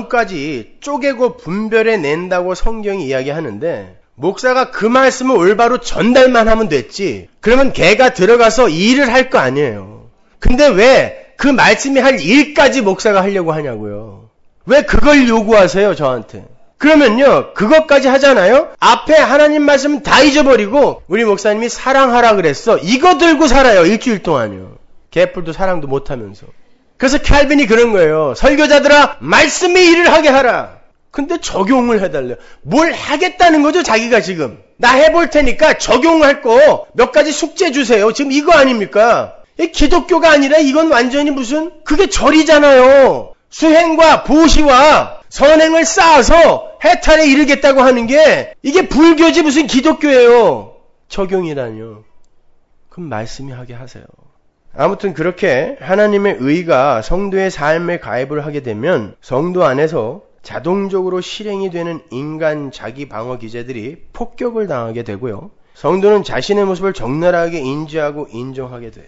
마음까지 쪼개고 분별해 낸다고 성경이 이야기하는데, 목사가 그 말씀을 올바로 전달만 하면 됐지, 그러면 걔가 들어가서 일을 할 거 아니에요. 근데 왜 그 말씀이 할 일까지 목사가 하려고 하냐고요. 왜 그걸 요구하세요, 저한테? 그러면요, 그것까지 하잖아요? 앞에 하나님 말씀 다 잊어버리고 우리 목사님이 사랑하라 그랬어, 이거 들고 살아요, 일주일 동안요. 개뿔도 사랑도 못하면서. 그래서 캘빈이 그런 거예요. 설교자들아, 말씀이 일을 하게 하라. 근데 적용을 해달래요. 뭘 하겠다는 거죠, 자기가 지금. 나 해볼 테니까 적용할 거 몇 가지 숙제 주세요. 지금 이거 아닙니까? 이 기독교가 아니라 이건 완전히 무슨, 그게 절이잖아요. 수행과 보시와 선행을 쌓아서 해탈에 이르겠다고 하는 게 이게 불교지 무슨 기독교예요. 적용이라뇨. 그럼 말씀이 하게 하세요. 아무튼 그렇게 하나님의 의가 성도의 삶에 가입을 하게 되면 성도 안에서 자동적으로 실행이 되는 인간 자기 방어 기제들이 폭격을 당하게 되고요. 성도는 자신의 모습을 적나라하게 인지하고 인정하게 돼요.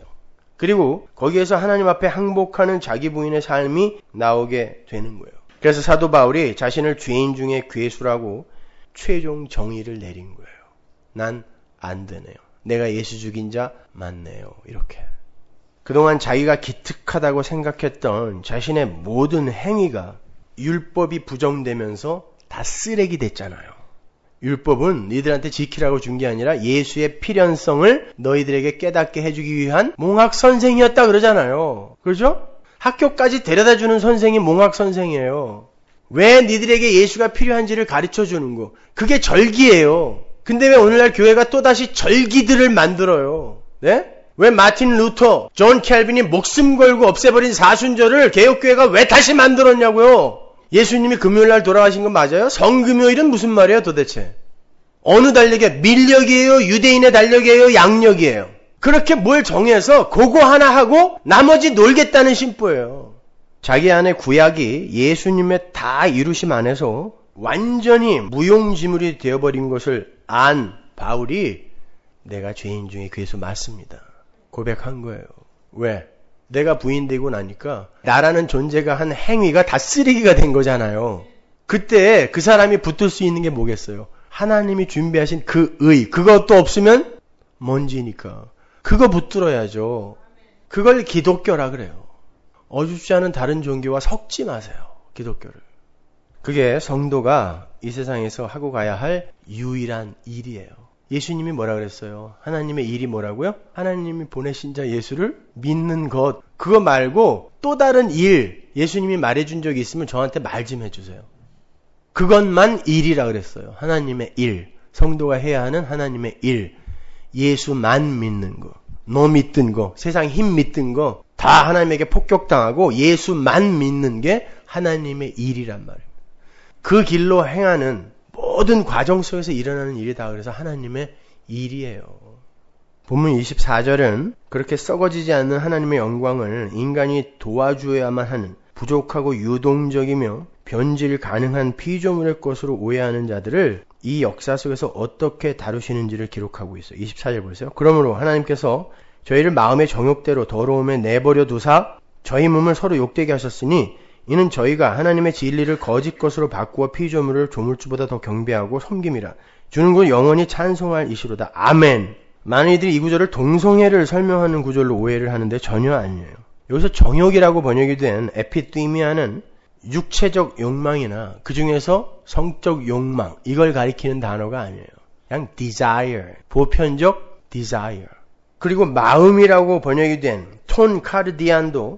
그리고 거기에서 하나님 앞에 항복하는 자기 부인의 삶이 나오게 되는 거예요. 그래서 사도 바울이 자신을 죄인 중에 괴수라고 최종 정의를 내린 거예요. 난 안 되네요. 내가 예수 죽인 자 맞네요. 이렇게. 그동안 자기가 기특하다고 생각했던 자신의 모든 행위가 율법이 부정되면서 다 쓰레기 됐잖아요. 율법은 너희들한테 지키라고 준 게 아니라 예수의 필연성을 너희들에게 깨닫게 해주기 위한 몽학 선생이었다 그러잖아요. 그렇죠? 학교까지 데려다주는 선생이 몽학 선생이에요. 왜 너희들에게 예수가 필요한지를 가르쳐주는 거. 그게 절기예요. 근데 왜 오늘날 교회가 또다시 절기들을 만들어요? 네? 왜 마틴 루터, 존 캘빈이 목숨 걸고 없애버린 사순절을 개혁교회가 왜 다시 만들었냐고요? 예수님이 금요일날 돌아가신 건 맞아요? 성금요일은 무슨 말이에요 도대체? 어느 달력이에요? 밀력이에요? 유대인의 달력이에요? 양력이에요? 그렇게 뭘 정해서 그거 하나 하고 나머지 놀겠다는 심보예요. 자기 안에 구약이 예수님의 다 이루심 안에서 완전히 무용지물이 되어버린 것을 안 바울이 내가 죄인 중에 괴수 맞습니다. 고백한 거예요. 왜? 내가 부인되고 나니까 나라는 존재가 한 행위가 다 쓰레기가 된 거잖아요. 그때 그 사람이 붙을 수 있는 게 뭐겠어요? 하나님이 준비하신 그 의, 그것도 없으면 먼지니까 그거 붙들어야죠. 그걸 기독교라 그래요. 어줍지 않은 다른 종교와 섞지 마세요. 기독교를. 그게 성도가 이 세상에서 하고 가야 할 유일한 일이에요. 예수님이 뭐라 그랬어요? 하나님의 일이 뭐라고요? 하나님이 보내신 자 예수를 믿는 것. 그거 말고 또 다른 일 예수님이 말해준 적이 있으면 저한테 말 좀 해주세요. 그것만 일이라 그랬어요. 하나님의 일. 성도가 해야 하는 하나님의 일. 예수만 믿는 거. 너 믿든 거. 세상 힘 믿든 거. 다 하나님에게 폭격당하고 예수만 믿는 게 하나님의 일이란 말이에요. 그 길로 행하는 모든 과정 속에서 일어나는 일이다. 그래서 하나님의 일이에요. 본문 이십사 절은 그렇게 썩어지지 않는 하나님의 영광을 인간이 도와주어야만 하는 부족하고 유동적이며 변질 가능한 피조물의 것으로 오해하는 자들을 이 역사 속에서 어떻게 다루시는지를 기록하고 있어요. 이십사 절 보세요. 그러므로 하나님께서 저희를 마음의 정욕대로 더러움에 내버려 두사 저희 몸을 서로 욕되게 하셨으니 이는 저희가 하나님의 진리를 거짓 것으로 바꾸어 피조물을 조물주보다 더 경배하고 섬김이라. 주는 것 영원히 찬송할 이시로다. 아멘. 많은 이들이 이 구절을 동성애를 설명하는 구절로 오해를 하는데 전혀 아니에요. 여기서 정욕이라고 번역이 된 에피띠미아는 육체적 욕망이나 그 중에서 성적 욕망, 이걸 가리키는 단어가 아니에요. 그냥 desire, 보편적 desire. 그리고 마음이라고 번역이 된 톤 카르디안도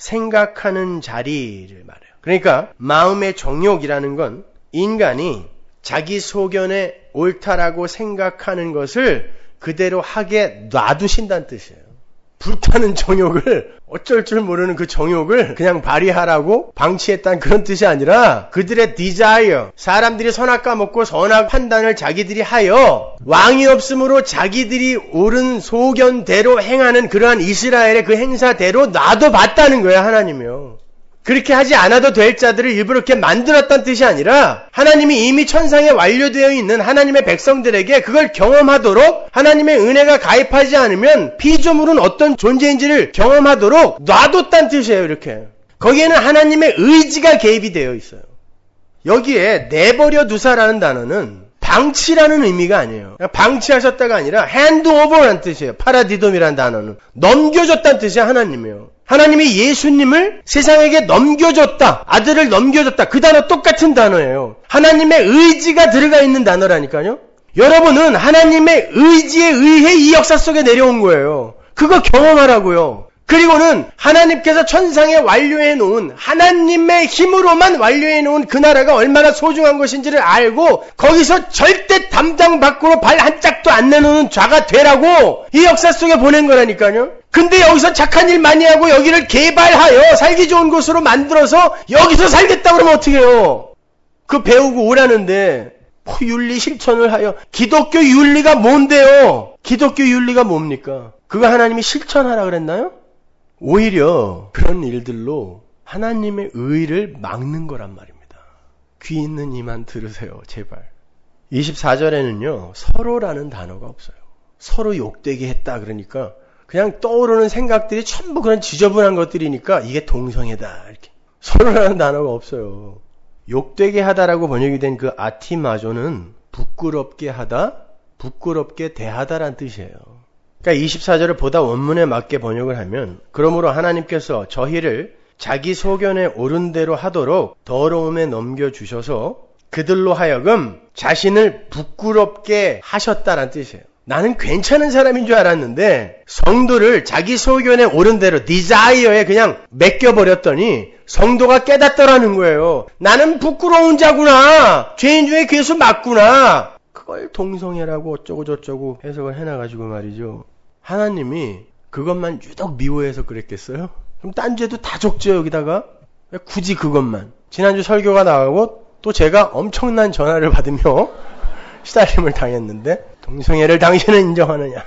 생각하는 자리를 말해요. 그러니까 마음의 정욕이라는 건 인간이 자기 소견에 옳다라고 생각하는 것을 그대로 하게 놔두신다는 뜻이에요. 불타는 정욕을, 어쩔 줄 모르는 그 정욕을 그냥 발휘하라고 방치했다는 그런 뜻이 아니라 그들의 desire, 사람들이 선악과 먹고 선악 판단을 자기들이 하여 왕이 없으므로 자기들이 옳은 소견대로 행하는 그러한 이스라엘의 그 행사대로 놔둬봤다는 거예요, 하나님이요. 그렇게 하지 않아도 될 자들을 일부러 이렇게 만들었다는 뜻이 아니라 하나님이 이미 천상에 완료되어 있는 하나님의 백성들에게 그걸 경험하도록 하나님의 은혜가 가입하지 않으면 피조물은 어떤 존재인지를 경험하도록 놔뒀다는 뜻이에요. 이렇게. 거기에는 하나님의 의지가 개입이 되어 있어요. 여기에 내버려 두사라는 단어는 방치라는 의미가 아니에요. 방치하셨다가 아니라 handover라는 뜻이에요. 파라디돔이라는 단어는 넘겨줬다는 뜻이에요. 하나님이요. 하나님이 예수님을 세상에게 넘겨줬다. 아들을 넘겨줬다. 그 단어 똑같은 단어예요. 하나님의 의지가 들어가 있는 단어라니까요. 여러분은 하나님의 의지에 의해 이 역사 속에 내려온 거예요. 그거 경험하라고요. 그리고는 하나님께서 천상에 완료해 놓은 하나님의 힘으로만 완료해 놓은 그 나라가 얼마나 소중한 것인지를 알고 거기서 절대 담장 밖으로 발 한 짝도 안 내놓는 자가 되라고 이 역사 속에 보낸 거라니까요. 근데 여기서 착한 일 많이 하고 여기를 개발하여 살기 좋은 곳으로 만들어서 여기서 살겠다 그러면 어떻게 해요? 그 배우고 오라는데 뭐 윤리 실천을 하여 기독교 윤리가 뭔데요? 기독교 윤리가 뭡니까? 그거 하나님이 실천하라 그랬나요? 오히려 그런 일들로 하나님의 의를 막는 거란 말입니다. 귀 있는 이만 들으세요. 제발. 이십사 절에는요. 서로라는 단어가 없어요. 서로 욕되게 했다 그러니까 그냥 떠오르는 생각들이 전부 그런 지저분한 것들이니까 이게 동성애다. 이렇게. 서로라는 단어가 없어요. 욕되게 하다라고 번역이 된 그 아티마조는 부끄럽게 하다, 부끄럽게 대하다라는 뜻이에요. 그러니까 이십사 절을 보다 원문에 맞게 번역을 하면 그러므로 하나님께서 저희를 자기 소견에 옳은 대로 하도록 더러움에 넘겨주셔서 그들로 하여금 자신을 부끄럽게 하셨다라는 뜻이에요. 나는 괜찮은 사람인 줄 알았는데 성도를 자기 소견에 옳은 대로 디자이어에 그냥 맡겨버렸더니 성도가 깨닫더라는 거예요. 나는 부끄러운 자구나. 죄인 중에 괴수 맞구나. 그걸 동성애라고 어쩌고 저쩌고 해석을 해놔가지고 말이죠. 하나님이 그것만 유독 미워해서 그랬겠어요? 그럼 딴 죄도 다 적죠 여기다가? 왜 굳이 그것만? 지난주 설교가 나가고 또 제가 엄청난 전화를 받으며 시달림을 당했는데 동성애를 당신은 인정하느냐?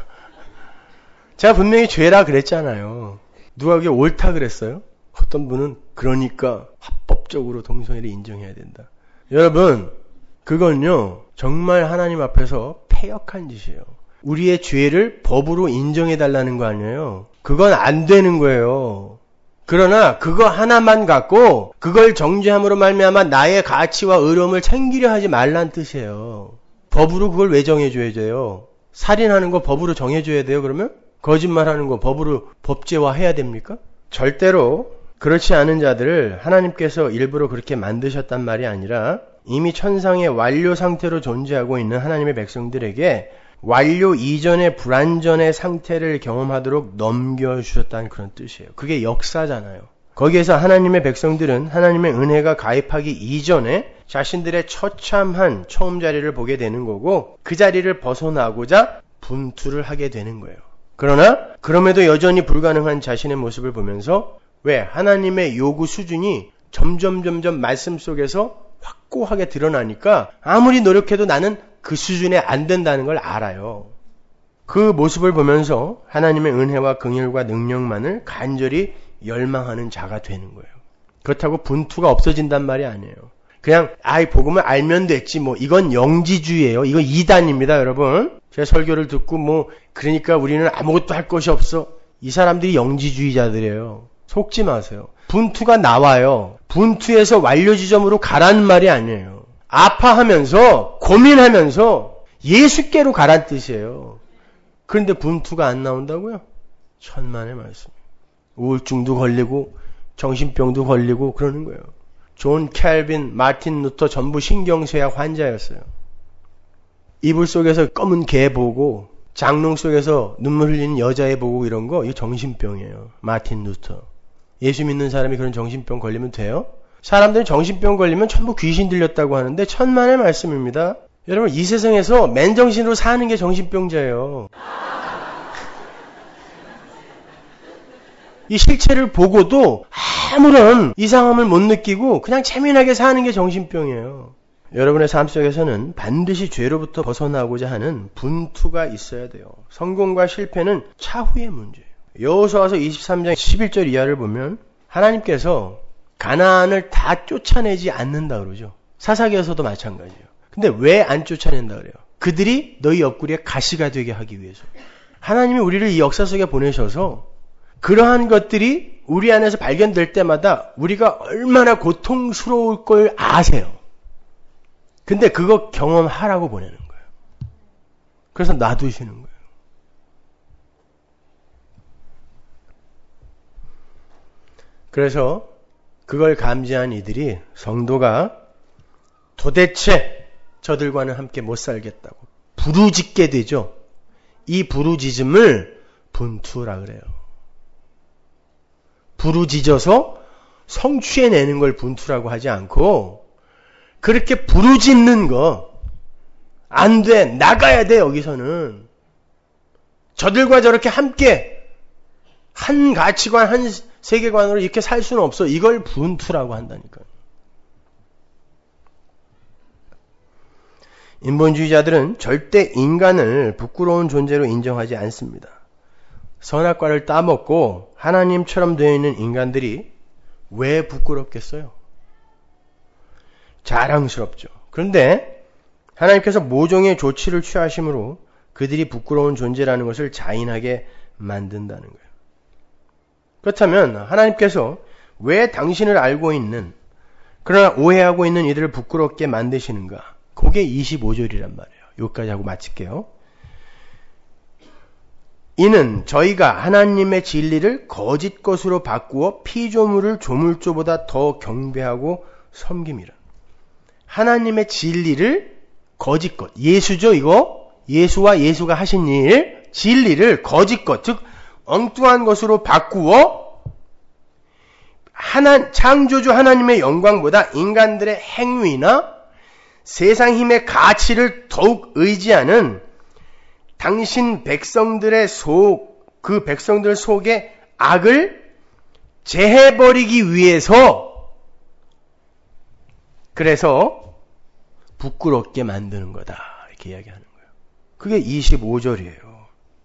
제가 분명히 죄라 그랬잖아요. 누가 그게 옳다 그랬어요? 어떤 분은 그러니까 합법적으로 동성애를 인정해야 된다. 여러분 그건요 정말 하나님 앞에서 패역한 짓이에요. 우리의 죄를 법으로 인정해달라는 거 아니에요. 그건 안 되는 거예요. 그러나 그거 하나만 갖고 그걸 정죄함으로 말미암아 나의 가치와 의로움을 챙기려 하지 말란 뜻이에요. 법으로 그걸 왜 정해줘야 돼요? 살인하는 거 법으로 정해줘야 돼요 그러면? 거짓말하는 거 법으로 법제화해야 됩니까? 절대로 그렇지 않은 자들을 하나님께서 일부러 그렇게 만드셨단 말이 아니라 이미 천상의 완료 상태로 존재하고 있는 하나님의 백성들에게 완료 이전의 불완전의 상태를 경험하도록 넘겨주셨다는 그런 뜻이에요. 그게 역사잖아요. 거기에서 하나님의 백성들은 하나님의 은혜가 가입하기 이전에 자신들의 처참한 처음 자리를 보게 되는 거고 그 자리를 벗어나고자 분투를 하게 되는 거예요. 그러나 그럼에도 여전히 불가능한 자신의 모습을 보면서 왜? 하나님의 요구 수준이 점점 점점 말씀 속에서 확고하게 드러나니까 아무리 노력해도 나는 그 수준에 안 된다는 걸 알아요. 그 모습을 보면서 하나님의 은혜와 긍휼과 능력만을 간절히 열망하는 자가 되는 거예요. 그렇다고 분투가 없어진단 말이 아니에요. 그냥 아이 복음을 알면 됐지 뭐 이건 영지주의예요. 이건 이단입니다, 여러분. 제 설교를 듣고 뭐 그러니까 우리는 아무것도 할 것이 없어. 이 사람들이 영지주의자들이에요. 속지 마세요. 분투가 나와요. 분투에서 완료 지점으로 가라는 말이 아니에요. 아파하면서 고민하면서 예수께로 가란 뜻이에요. 그런데 분투가 안 나온다고요? 천만의 말씀. 우울증도 걸리고 정신병도 걸리고 그러는 거예요. 존 캘빈, 마틴 루터 전부 신경쇠약 환자였어요. 이불 속에서 검은 개 보고 장롱 속에서 눈물 흘리는 여자애 보고 이런 거 이거 정신병이에요. 마틴 루터. 예수 믿는 사람이 그런 정신병 걸리면 돼요? 사람들은 정신병 걸리면 전부 귀신 들렸다고 하는데 천만의 말씀입니다. 여러분 이 세상에서 맨정신으로 사는 게 정신병자예요. 이 실체를 보고도 아무런 이상함을 못 느끼고 그냥 재미나게 사는 게 정신병이에요. 여러분의 삶 속에서는 반드시 죄로부터 벗어나고자 하는 분투가 있어야 돼요. 성공과 실패는 차후의 문제예요. 여호수아서 이십삼 장 십일 절 이하를 보면 하나님께서 가나안을 다 쫓아내지 않는다 그러죠. 사사기에서도 마찬가지예요. 근데 왜 안 쫓아낸다 그래요? 그들이 너희 옆구리에 가시가 되게 하기 위해서. 하나님이 우리를 이 역사 속에 보내셔서 그러한 것들이 우리 안에서 발견될 때마다 우리가 얼마나 고통스러울 걸 아세요. 근데 그거 경험하라고 보내는 거예요. 그래서 놔두시는 거예요. 그래서 그걸 감지한 이들이 성도가 도대체 저들과는 함께 못 살겠다고 부르짖게 되죠. 이 부르짖음을 분투라 그래요. 부르짖어서 성취해내는 걸 분투라고 하지 않고 그렇게 부르짖는 거 안 돼, 나가야 돼. 여기서는 저들과 저렇게 함께 한 가치관, 한 세계관으로 이렇게 살 수는 없어. 이걸 분투라고 한다니까요. 인본주의자들은 절대 인간을 부끄러운 존재로 인정하지 않습니다. 선악과를 따먹고 하나님처럼 되어 있는 인간들이 왜 부끄럽겠어요? 자랑스럽죠. 그런데 하나님께서 모종의 조치를 취하심으로 그들이 부끄러운 존재라는 것을 자인하게 만든다는 거예요. 그렇다면 하나님께서 왜 당신을 알고 있는 그러나 오해하고 있는 이들을 부끄럽게 만드시는가? 그게 이십오 절이란 말이에요. 여기까지 하고 마칠게요. 이는 저희가 하나님의 진리를 거짓 것으로 바꾸어 피조물을 조물조보다 더 경배하고 섬김이라. 하나님의 진리를 거짓 것, 예수죠 이거? 예수와 예수가 하신 일, 진리를 거짓 것, 즉 엉뚱한 것으로 바꾸어 하나, 창조주 하나님의 영광보다 인간들의 행위나 세상 힘의 가치를 더욱 의지하는 당신 백성들의 속, 그 백성들 속에 악을 제해버리기 위해서 그래서 부끄럽게 만드는 거다. 이렇게 이야기하는 거예요. 그게 이십오 절이에요.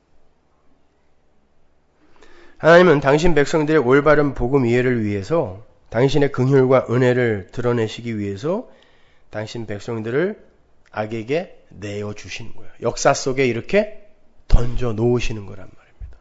하나님은 당신 백성들의 올바른 복음 이해를 위해서 당신의 긍휼과 은혜를 드러내시기 위해서 당신 백성들을 악에게 내어주시는 거예요. 역사 속에 이렇게 던져 놓으시는 거란 말입니다.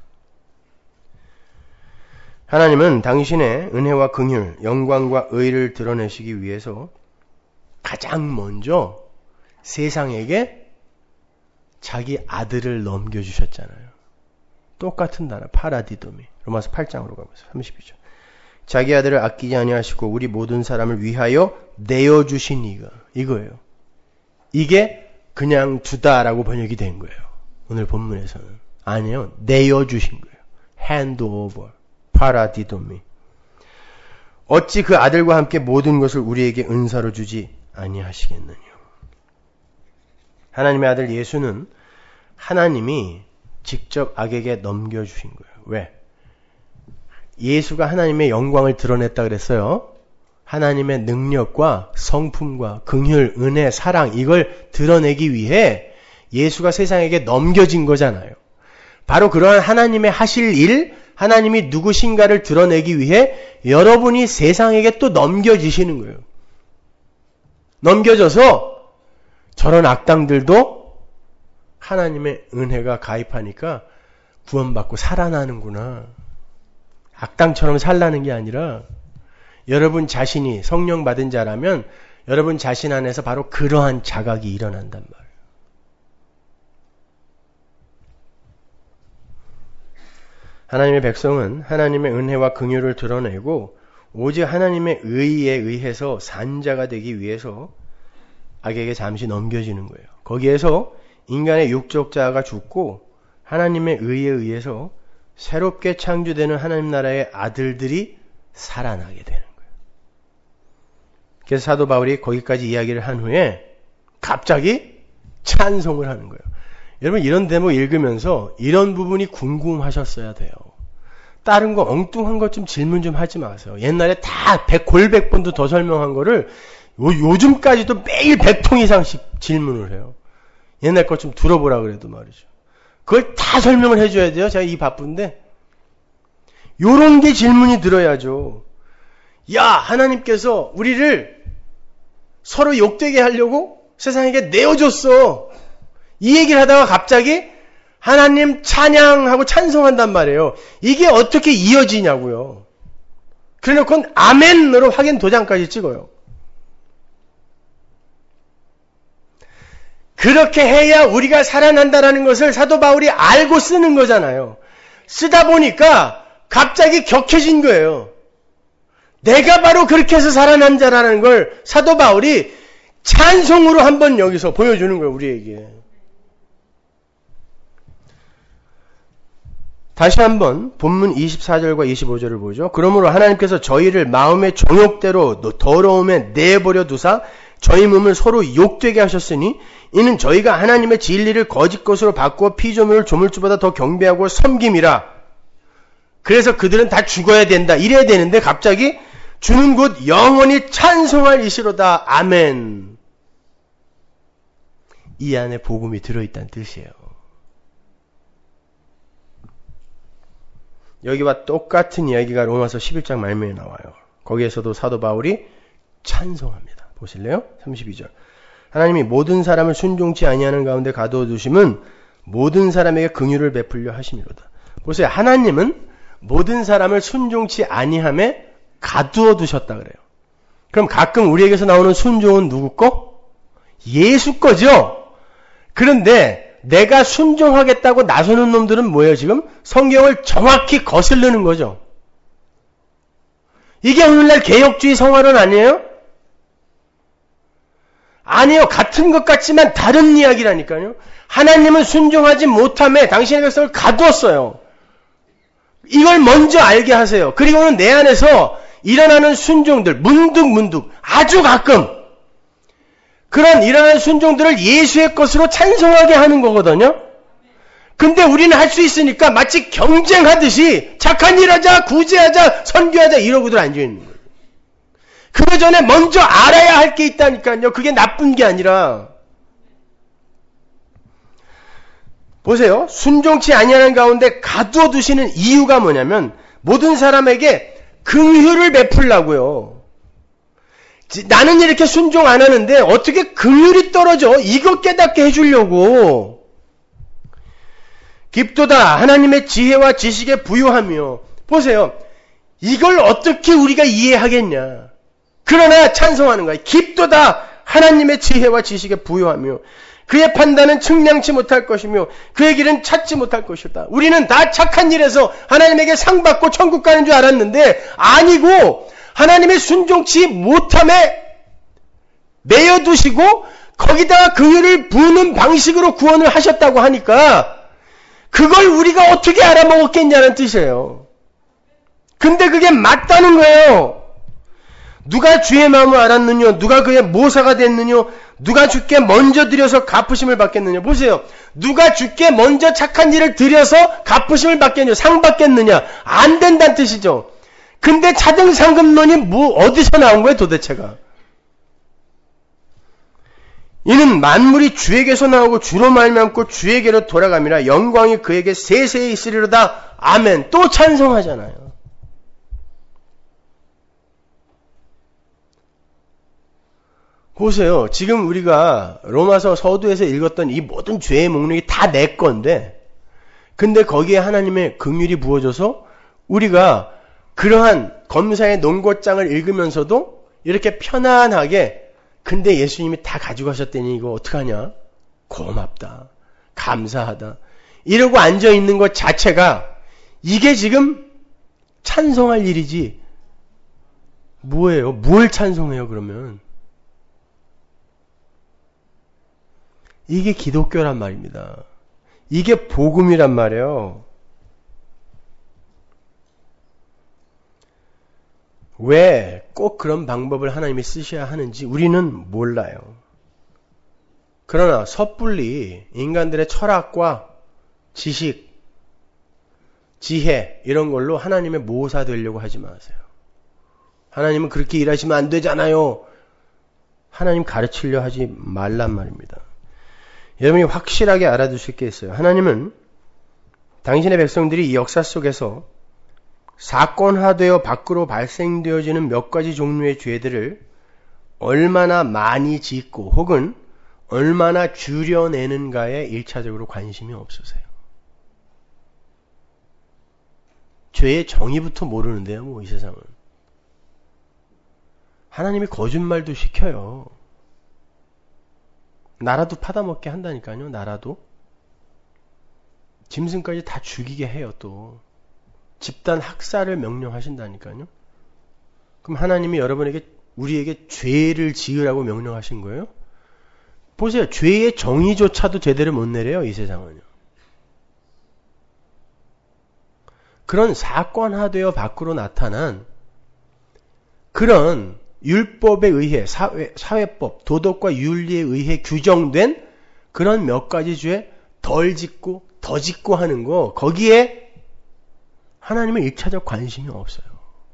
하나님은 당신의 은혜와 긍휼, 영광과 의를 드러내시기 위해서 가장 먼저 세상에게 자기 아들을 넘겨주셨잖아요. 똑같은 단어, 파라디도미. 로마서 팔 장으로 가보세요. 삼십이 절. 자기 아들을 아끼지 아니하시고 우리 모든 사람을 위하여 내어주신 이가 이거예요. 이게 그냥 주다라고 번역이 된 거예요. 오늘 본문에서는. 아니에요. 내어주신 거예요. hand over, 파라디도미. 어찌 그 아들과 함께 모든 것을 우리에게 은사로 주지 아니하시겠느냐. 하나님의 아들 예수는 하나님이 직접 악에게 넘겨주신 거예요. 왜? 예수가 하나님의 영광을 드러냈다 그랬어요. 하나님의 능력과 성품과 긍휼, 은혜, 사랑 이걸 드러내기 위해 예수가 세상에게 넘겨진 거잖아요. 바로 그러한 하나님의 하실 일, 하나님이 누구신가를 드러내기 위해 여러분이 세상에게 또 넘겨지시는 거예요. 넘겨져서 저런 악당들도 하나님의 은혜가 가입하니까 구원받고 살아나는구나. 악당처럼 살라는 게 아니라 여러분 자신이 성령 받은 자라면 여러분 자신 안에서 바로 그러한 자각이 일어난단 말이에요. 하나님의 백성은 하나님의 은혜와 긍휼을 드러내고 오직 하나님의 의에 의해서 산 자가 되기 위해서 악에게 잠시 넘겨지는 거예요. 거기에서 인간의 육적 자아가 죽고 하나님의 의에 의해서 새롭게 창조되는 하나님 나라의 아들들이 살아나게 되는 거예요. 그래서 사도 바울이 거기까지 이야기를 한 후에 갑자기 찬송을 하는 거예요. 여러분 이런 대목 읽으면서 이런 부분이 궁금하셨어야 돼요. 다른 거 엉뚱한 것 좀 질문 좀 하지 마세요. 옛날에 다 백, 골백 번도 더 설명한 거를 요, 요즘까지도 매일 백 통 이상씩 질문을 해요. 옛날 것 좀 들어보라 그래도 말이죠. 그걸 다 설명을 해줘야 돼요. 제가 이 바쁜데. 요런 게 질문이 들어야죠. 야, 하나님께서 우리를 서로 욕되게 하려고 세상에게 내어줬어. 이 얘기를 하다가 갑자기 하나님 찬양하고 찬송한단 말이에요. 이게 어떻게 이어지냐고요. 그래놓고 아멘으로 확인 도장까지 찍어요. 그렇게 해야 우리가 살아난다라는 것을 사도 바울이 알고 쓰는 거잖아요. 쓰다 보니까 갑자기 격해진 거예요. 내가 바로 그렇게 해서 살아난 자라는 걸 사도 바울이 찬송으로 한번 여기서 보여주는 거예요, 우리에게. 다시 한번 본문 이십사 절과 이십오 절을 보죠. 그러므로 하나님께서 저희를 마음의 정욕대로 더러움에 내버려 두사 저희 몸을 서로 욕되게 하셨으니 이는 저희가 하나님의 진리를 거짓 것으로 바꾸어 피조물을 조물주보다 더 경배하고 섬김이라. 그래서 그들은 다 죽어야 된다. 이래야 되는데 갑자기 주는 곧 영원히 찬송할 이시로다. 아멘. 이 안에 복음이 들어있다는 뜻이에요. 여기와 똑같은 이야기가 로마서 십일 장 말미에 나와요. 거기에서도 사도 바울이 찬송합니다. 보실래요? 삼십이 절. 하나님이 모든 사람을 순종치 아니하는 가운데 가두어 두심은 모든 사람에게 긍휼을 베풀려 하심이로다. 보세요. 하나님은 모든 사람을 순종치 아니함에 가두어 두셨다 그래요. 그럼 가끔 우리에게서 나오는 순종은 누구 거? 예수 거죠? 그런데 내가 순종하겠다고 나서는 놈들은 뭐예요 지금? 성경을 정확히 거슬르는 거죠. 이게 오늘날 개혁주의 성화론 아니에요? 아니요. 같은 것 같지만 다른 이야기라니까요. 하나님은 순종하지 못함에 당신의 백성을 가두었어요. 이걸 먼저 알게 하세요. 그리고는 내 안에서 일어나는 순종들, 문득문득 아주 가끔 그런 일어나는 순종들을 예수의 것으로 찬송하게 하는 거거든요. 근데 우리는 할 수 있으니까 마치 경쟁하듯이 착한 일 하자, 구제하자, 선교하자 이러고들 앉아있는 거예요. 그 전에 먼저 알아야 할 게 있다니까요. 그게 나쁜 게 아니라. 보세요. 순종치 아니하는 가운데 가두어 두시는 이유가 뭐냐면 모든 사람에게 긍휼을 베풀라고요. 나는 이렇게 순종 안 하는데 어떻게 긍휼이 떨어져? 이거 깨닫게 해주려고. 깊도다 하나님의 지혜와 지식에 부유하며. 보세요. 이걸 어떻게 우리가 이해하겠냐. 그러나 찬송하는 거야. 깊도다 하나님의 지혜와 지식에 부유하며 그의 판단은 측량치 못할 것이며 그의 길은 찾지 못할 것이다. 우리는 다 착한 일에서 하나님에게 상 받고 천국 가는 줄 알았는데 아니고 하나님의 순종치 못함에 내어두시고 거기다가 긍휼을 부는 방식으로 구원을 하셨다고 하니까 그걸 우리가 어떻게 알아먹었겠냐는 뜻이에요. 근데 그게 맞다는 거예요. 누가 주의 마음을 알았느냐? 누가 그의 모사가 됐느냐? 누가 주께 먼저 드려서 갚으심을 받겠느냐? 보세요. 누가 주께 먼저 착한 일을 드려서 갚으심을 받겠느냐? 상 받겠느냐? 안 된다는 뜻이죠. 근데 차등상급론이 뭐 어디서 나온 거예요 도대체가? 이는 만물이 주에게서 나오고 주로 말미암고 주에게로 돌아감이라 영광이 그에게 세세히 있으리로다. 아멘. 또 찬송하잖아요. 보세요. 지금 우리가 로마서 서두에서 읽었던 이 모든 죄의 목록이 다 내 건데 근데 거기에 하나님의 긍휼이 부어져서 우리가 그러한 검사의 논고장을 읽으면서도 이렇게 편안하게 근데 예수님이 다 가지고 가셨더니 이거 어떡하냐? 고맙다. 감사하다. 이러고 앉아있는 것 자체가 이게 지금 찬송할 일이지. 뭐예요? 뭘 찬송해요 그러면? 이게 기독교란 말입니다. 이게 복음이란 말이에요. 왜 꼭 그런 방법을 하나님이 쓰셔야 하는지 우리는 몰라요. 그러나 섣불리 인간들의 철학과 지식, 지혜 이런 걸로 하나님의 모사 되려고 하지 마세요. 하나님은 그렇게 일하시면 안 되잖아요. 하나님 가르치려 하지 말란 말입니다. 여러분이 확실하게 알아두실 게 있어요. 하나님은 당신의 백성들이 이 역사 속에서 사건화되어 밖으로 발생되어지는 몇 가지 종류의 죄들을 얼마나 많이 짓고 혹은 얼마나 줄여내는가에 일차적으로 관심이 없으세요. 죄의 정의부터 모르는데요, 뭐 이 세상은. 하나님이 거짓말도 시켜요. 나라도 파다먹게 한다니까요, 나라도. 짐승까지 다 죽이게 해요, 또. 집단 학살을 명령하신다니까요. 그럼 하나님이 여러분에게, 우리에게 죄를 지으라고 명령하신 거예요? 보세요. 죄의 정의조차도 제대로 못 내려요, 이 세상은요. 그런 사건화되어 밖으로 나타난 그런 율법에 의해, 사회, 사회법, 도덕과 윤리에 의해 규정된 그런 몇 가지 죄 덜 짓고 더 짓고 하는 거, 거기에 하나님은 일차적 관심이 없어요.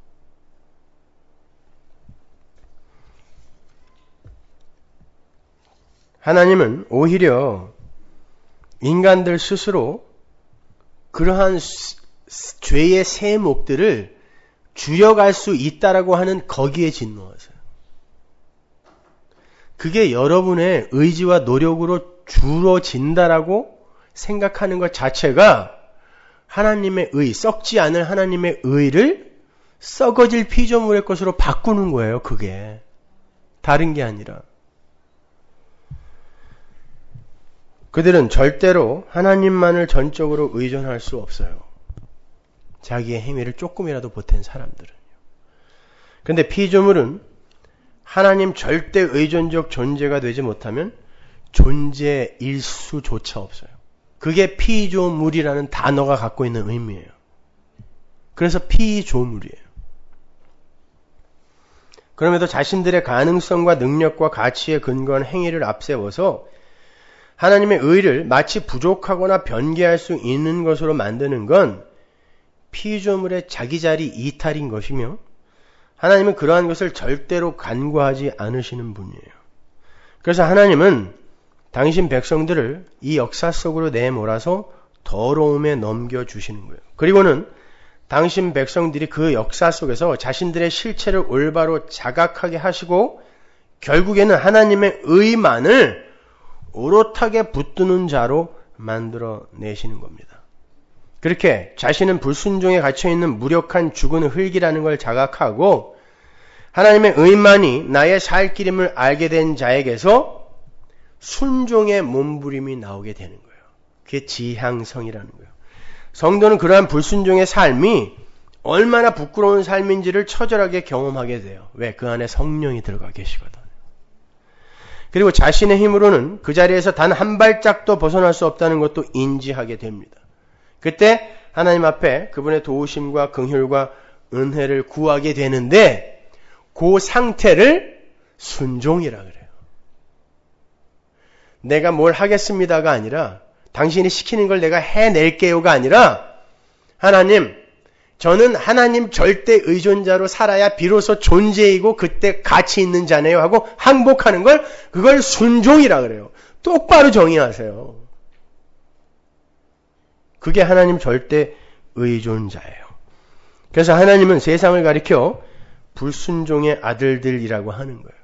하나님은 오히려 인간들 스스로 그러한 죄의 세목들을 줄여갈 수 있다라고 하는 거기에 진노하세요. 그게 여러분의 의지와 노력으로 줄어진다라고 생각하는 것 자체가 하나님의 의, 썩지 않을 하나님의 의를 썩어질 피조물의 것으로 바꾸는 거예요. 그게 다른 게 아니라. 그들은 절대로 하나님만을 전적으로 의존할 수 없어요. 자기의 행위를 조금이라도 보탠 사람들은요. 그런데 피조물은 하나님 절대 의존적 존재가 되지 못하면 존재일 수조차 없어요. 그게 피조물이라는 단어가 갖고 있는 의미예요. 그래서 피조물이에요. 그럼에도 자신들의 가능성과 능력과 가치에 근거한 행위를 앞세워서 하나님의 의를 마치 부족하거나 변개할 수 있는 것으로 만드는 건 피조물의 자기자리 이탈인 것이며 하나님은 그러한 것을 절대로 간과하지 않으시는 분이에요. 그래서 하나님은 당신 백성들을 이 역사 속으로 내몰아서 더러움에 넘겨주시는 거예요. 그리고는 당신 백성들이 그 역사 속에서 자신들의 실체를 올바로 자각하게 하시고 결국에는 하나님의 의만을 오롯하게 붙드는 자로 만들어내시는 겁니다. 그렇게 자신은 불순종에 갇혀있는 무력한 죽은 흙이라는 걸 자각하고 하나님의 의만이 나의 살 길임을 알게 된 자에게서 순종의 몸부림이 나오게 되는 거예요. 그게 지향성이라는 거예요. 성도는 그러한 불순종의 삶이 얼마나 부끄러운 삶인지를 처절하게 경험하게 돼요. 왜? 그 안에 성령이 들어가 계시거든. 그리고 자신의 힘으로는 그 자리에서 단 한 발짝도 벗어날 수 없다는 것도 인지하게 됩니다. 그때 하나님 앞에 그분의 도우심과 긍휼과 은혜를 구하게 되는데 그 상태를 순종이라 그래요. 내가 뭘 하겠습니다가 아니라 당신이 시키는 걸 내가 해낼게요가 아니라 하나님, 저는 하나님 절대 의존자로 살아야 비로소 존재이고 그때 가치 있는 자네요 하고 항복하는 걸 그걸 순종이라 그래요. 똑바로 정의하세요. 그게 하나님 절대 의존자예요. 그래서 하나님은 세상을 가리켜 불순종의 아들들이라고 하는 거예요.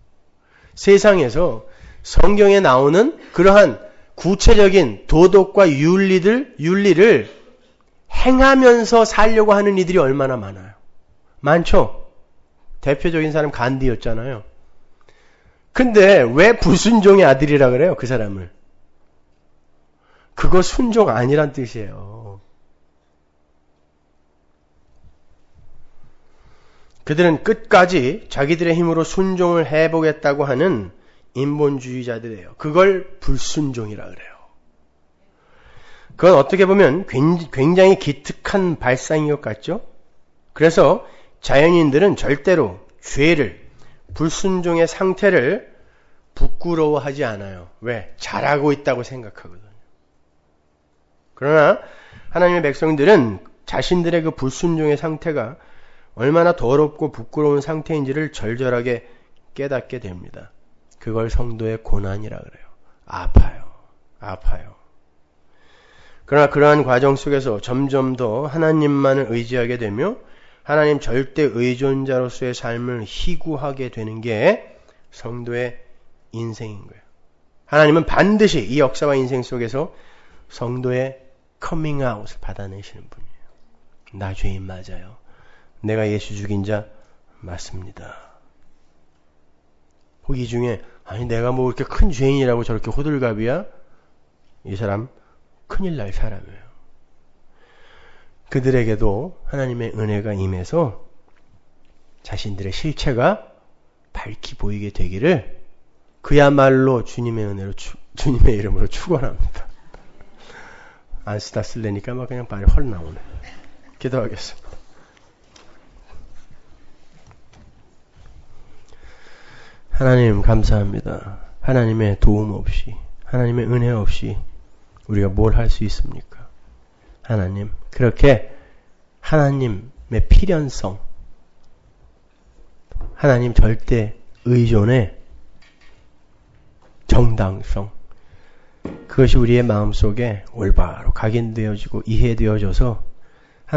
세상에서 성경에 나오는 그러한 구체적인 도덕과 윤리들, 윤리를 행하면서 살려고 하는 이들이 얼마나 많아요. 많죠. 대표적인 사람 간디였잖아요. 근데 왜 불순종의 아들이라 그래요? 그 사람을. 그거 순종 아니란 뜻이에요. 그들은 끝까지 자기들의 힘으로 순종을 해보겠다고 하는 인본주의자들이에요. 그걸 불순종이라 그래요. 그건 어떻게 보면 굉장히 기특한 발상인 것 같죠? 그래서 자연인들은 절대로 죄를, 불순종의 상태를 부끄러워하지 않아요. 왜? 잘하고 있다고 생각하거든요. 그러나 하나님의 백성들은 자신들의 그 불순종의 상태가 얼마나 더럽고 부끄러운 상태인지를 절절하게 깨닫게 됩니다. 그걸 성도의 고난이라 그래요. 아파요. 아파요. 그러나 그러한 과정 속에서 점점 더 하나님만을 의지하게 되며 하나님 절대 의존자로서의 삶을 희구하게 되는 게 성도의 인생인 거예요. 하나님은 반드시 이 역사와 인생 속에서 성도의 커밍아웃을 받아내시는 분이에요. 나 죄인 맞아요. 내가 예수 죽인 자 맞습니다. 이 중에 아니 내가 뭐 이렇게 큰 죄인이라고 저렇게 호들갑이야? 이 사람 큰일 날 사람이에요. 그들에게도 하나님의 은혜가 임해서 자신들의 실체가 밝히 보이게 되기를 그야말로 주님의 은혜로 주, 주님의 이름으로 축원합니다. 안 쓰다 쓸래니까 막 그냥 말이 헐 나오네. 기도하겠습니다. 하나님 감사합니다. 하나님의 도움 없이, 하나님의 은혜 없이 우리가 뭘 할 수 있습니까? 하나님, 그렇게 하나님의 필연성, 하나님 절대 의존의 정당성, 그것이 우리의 마음속에 올바로 각인되어지고 이해되어져서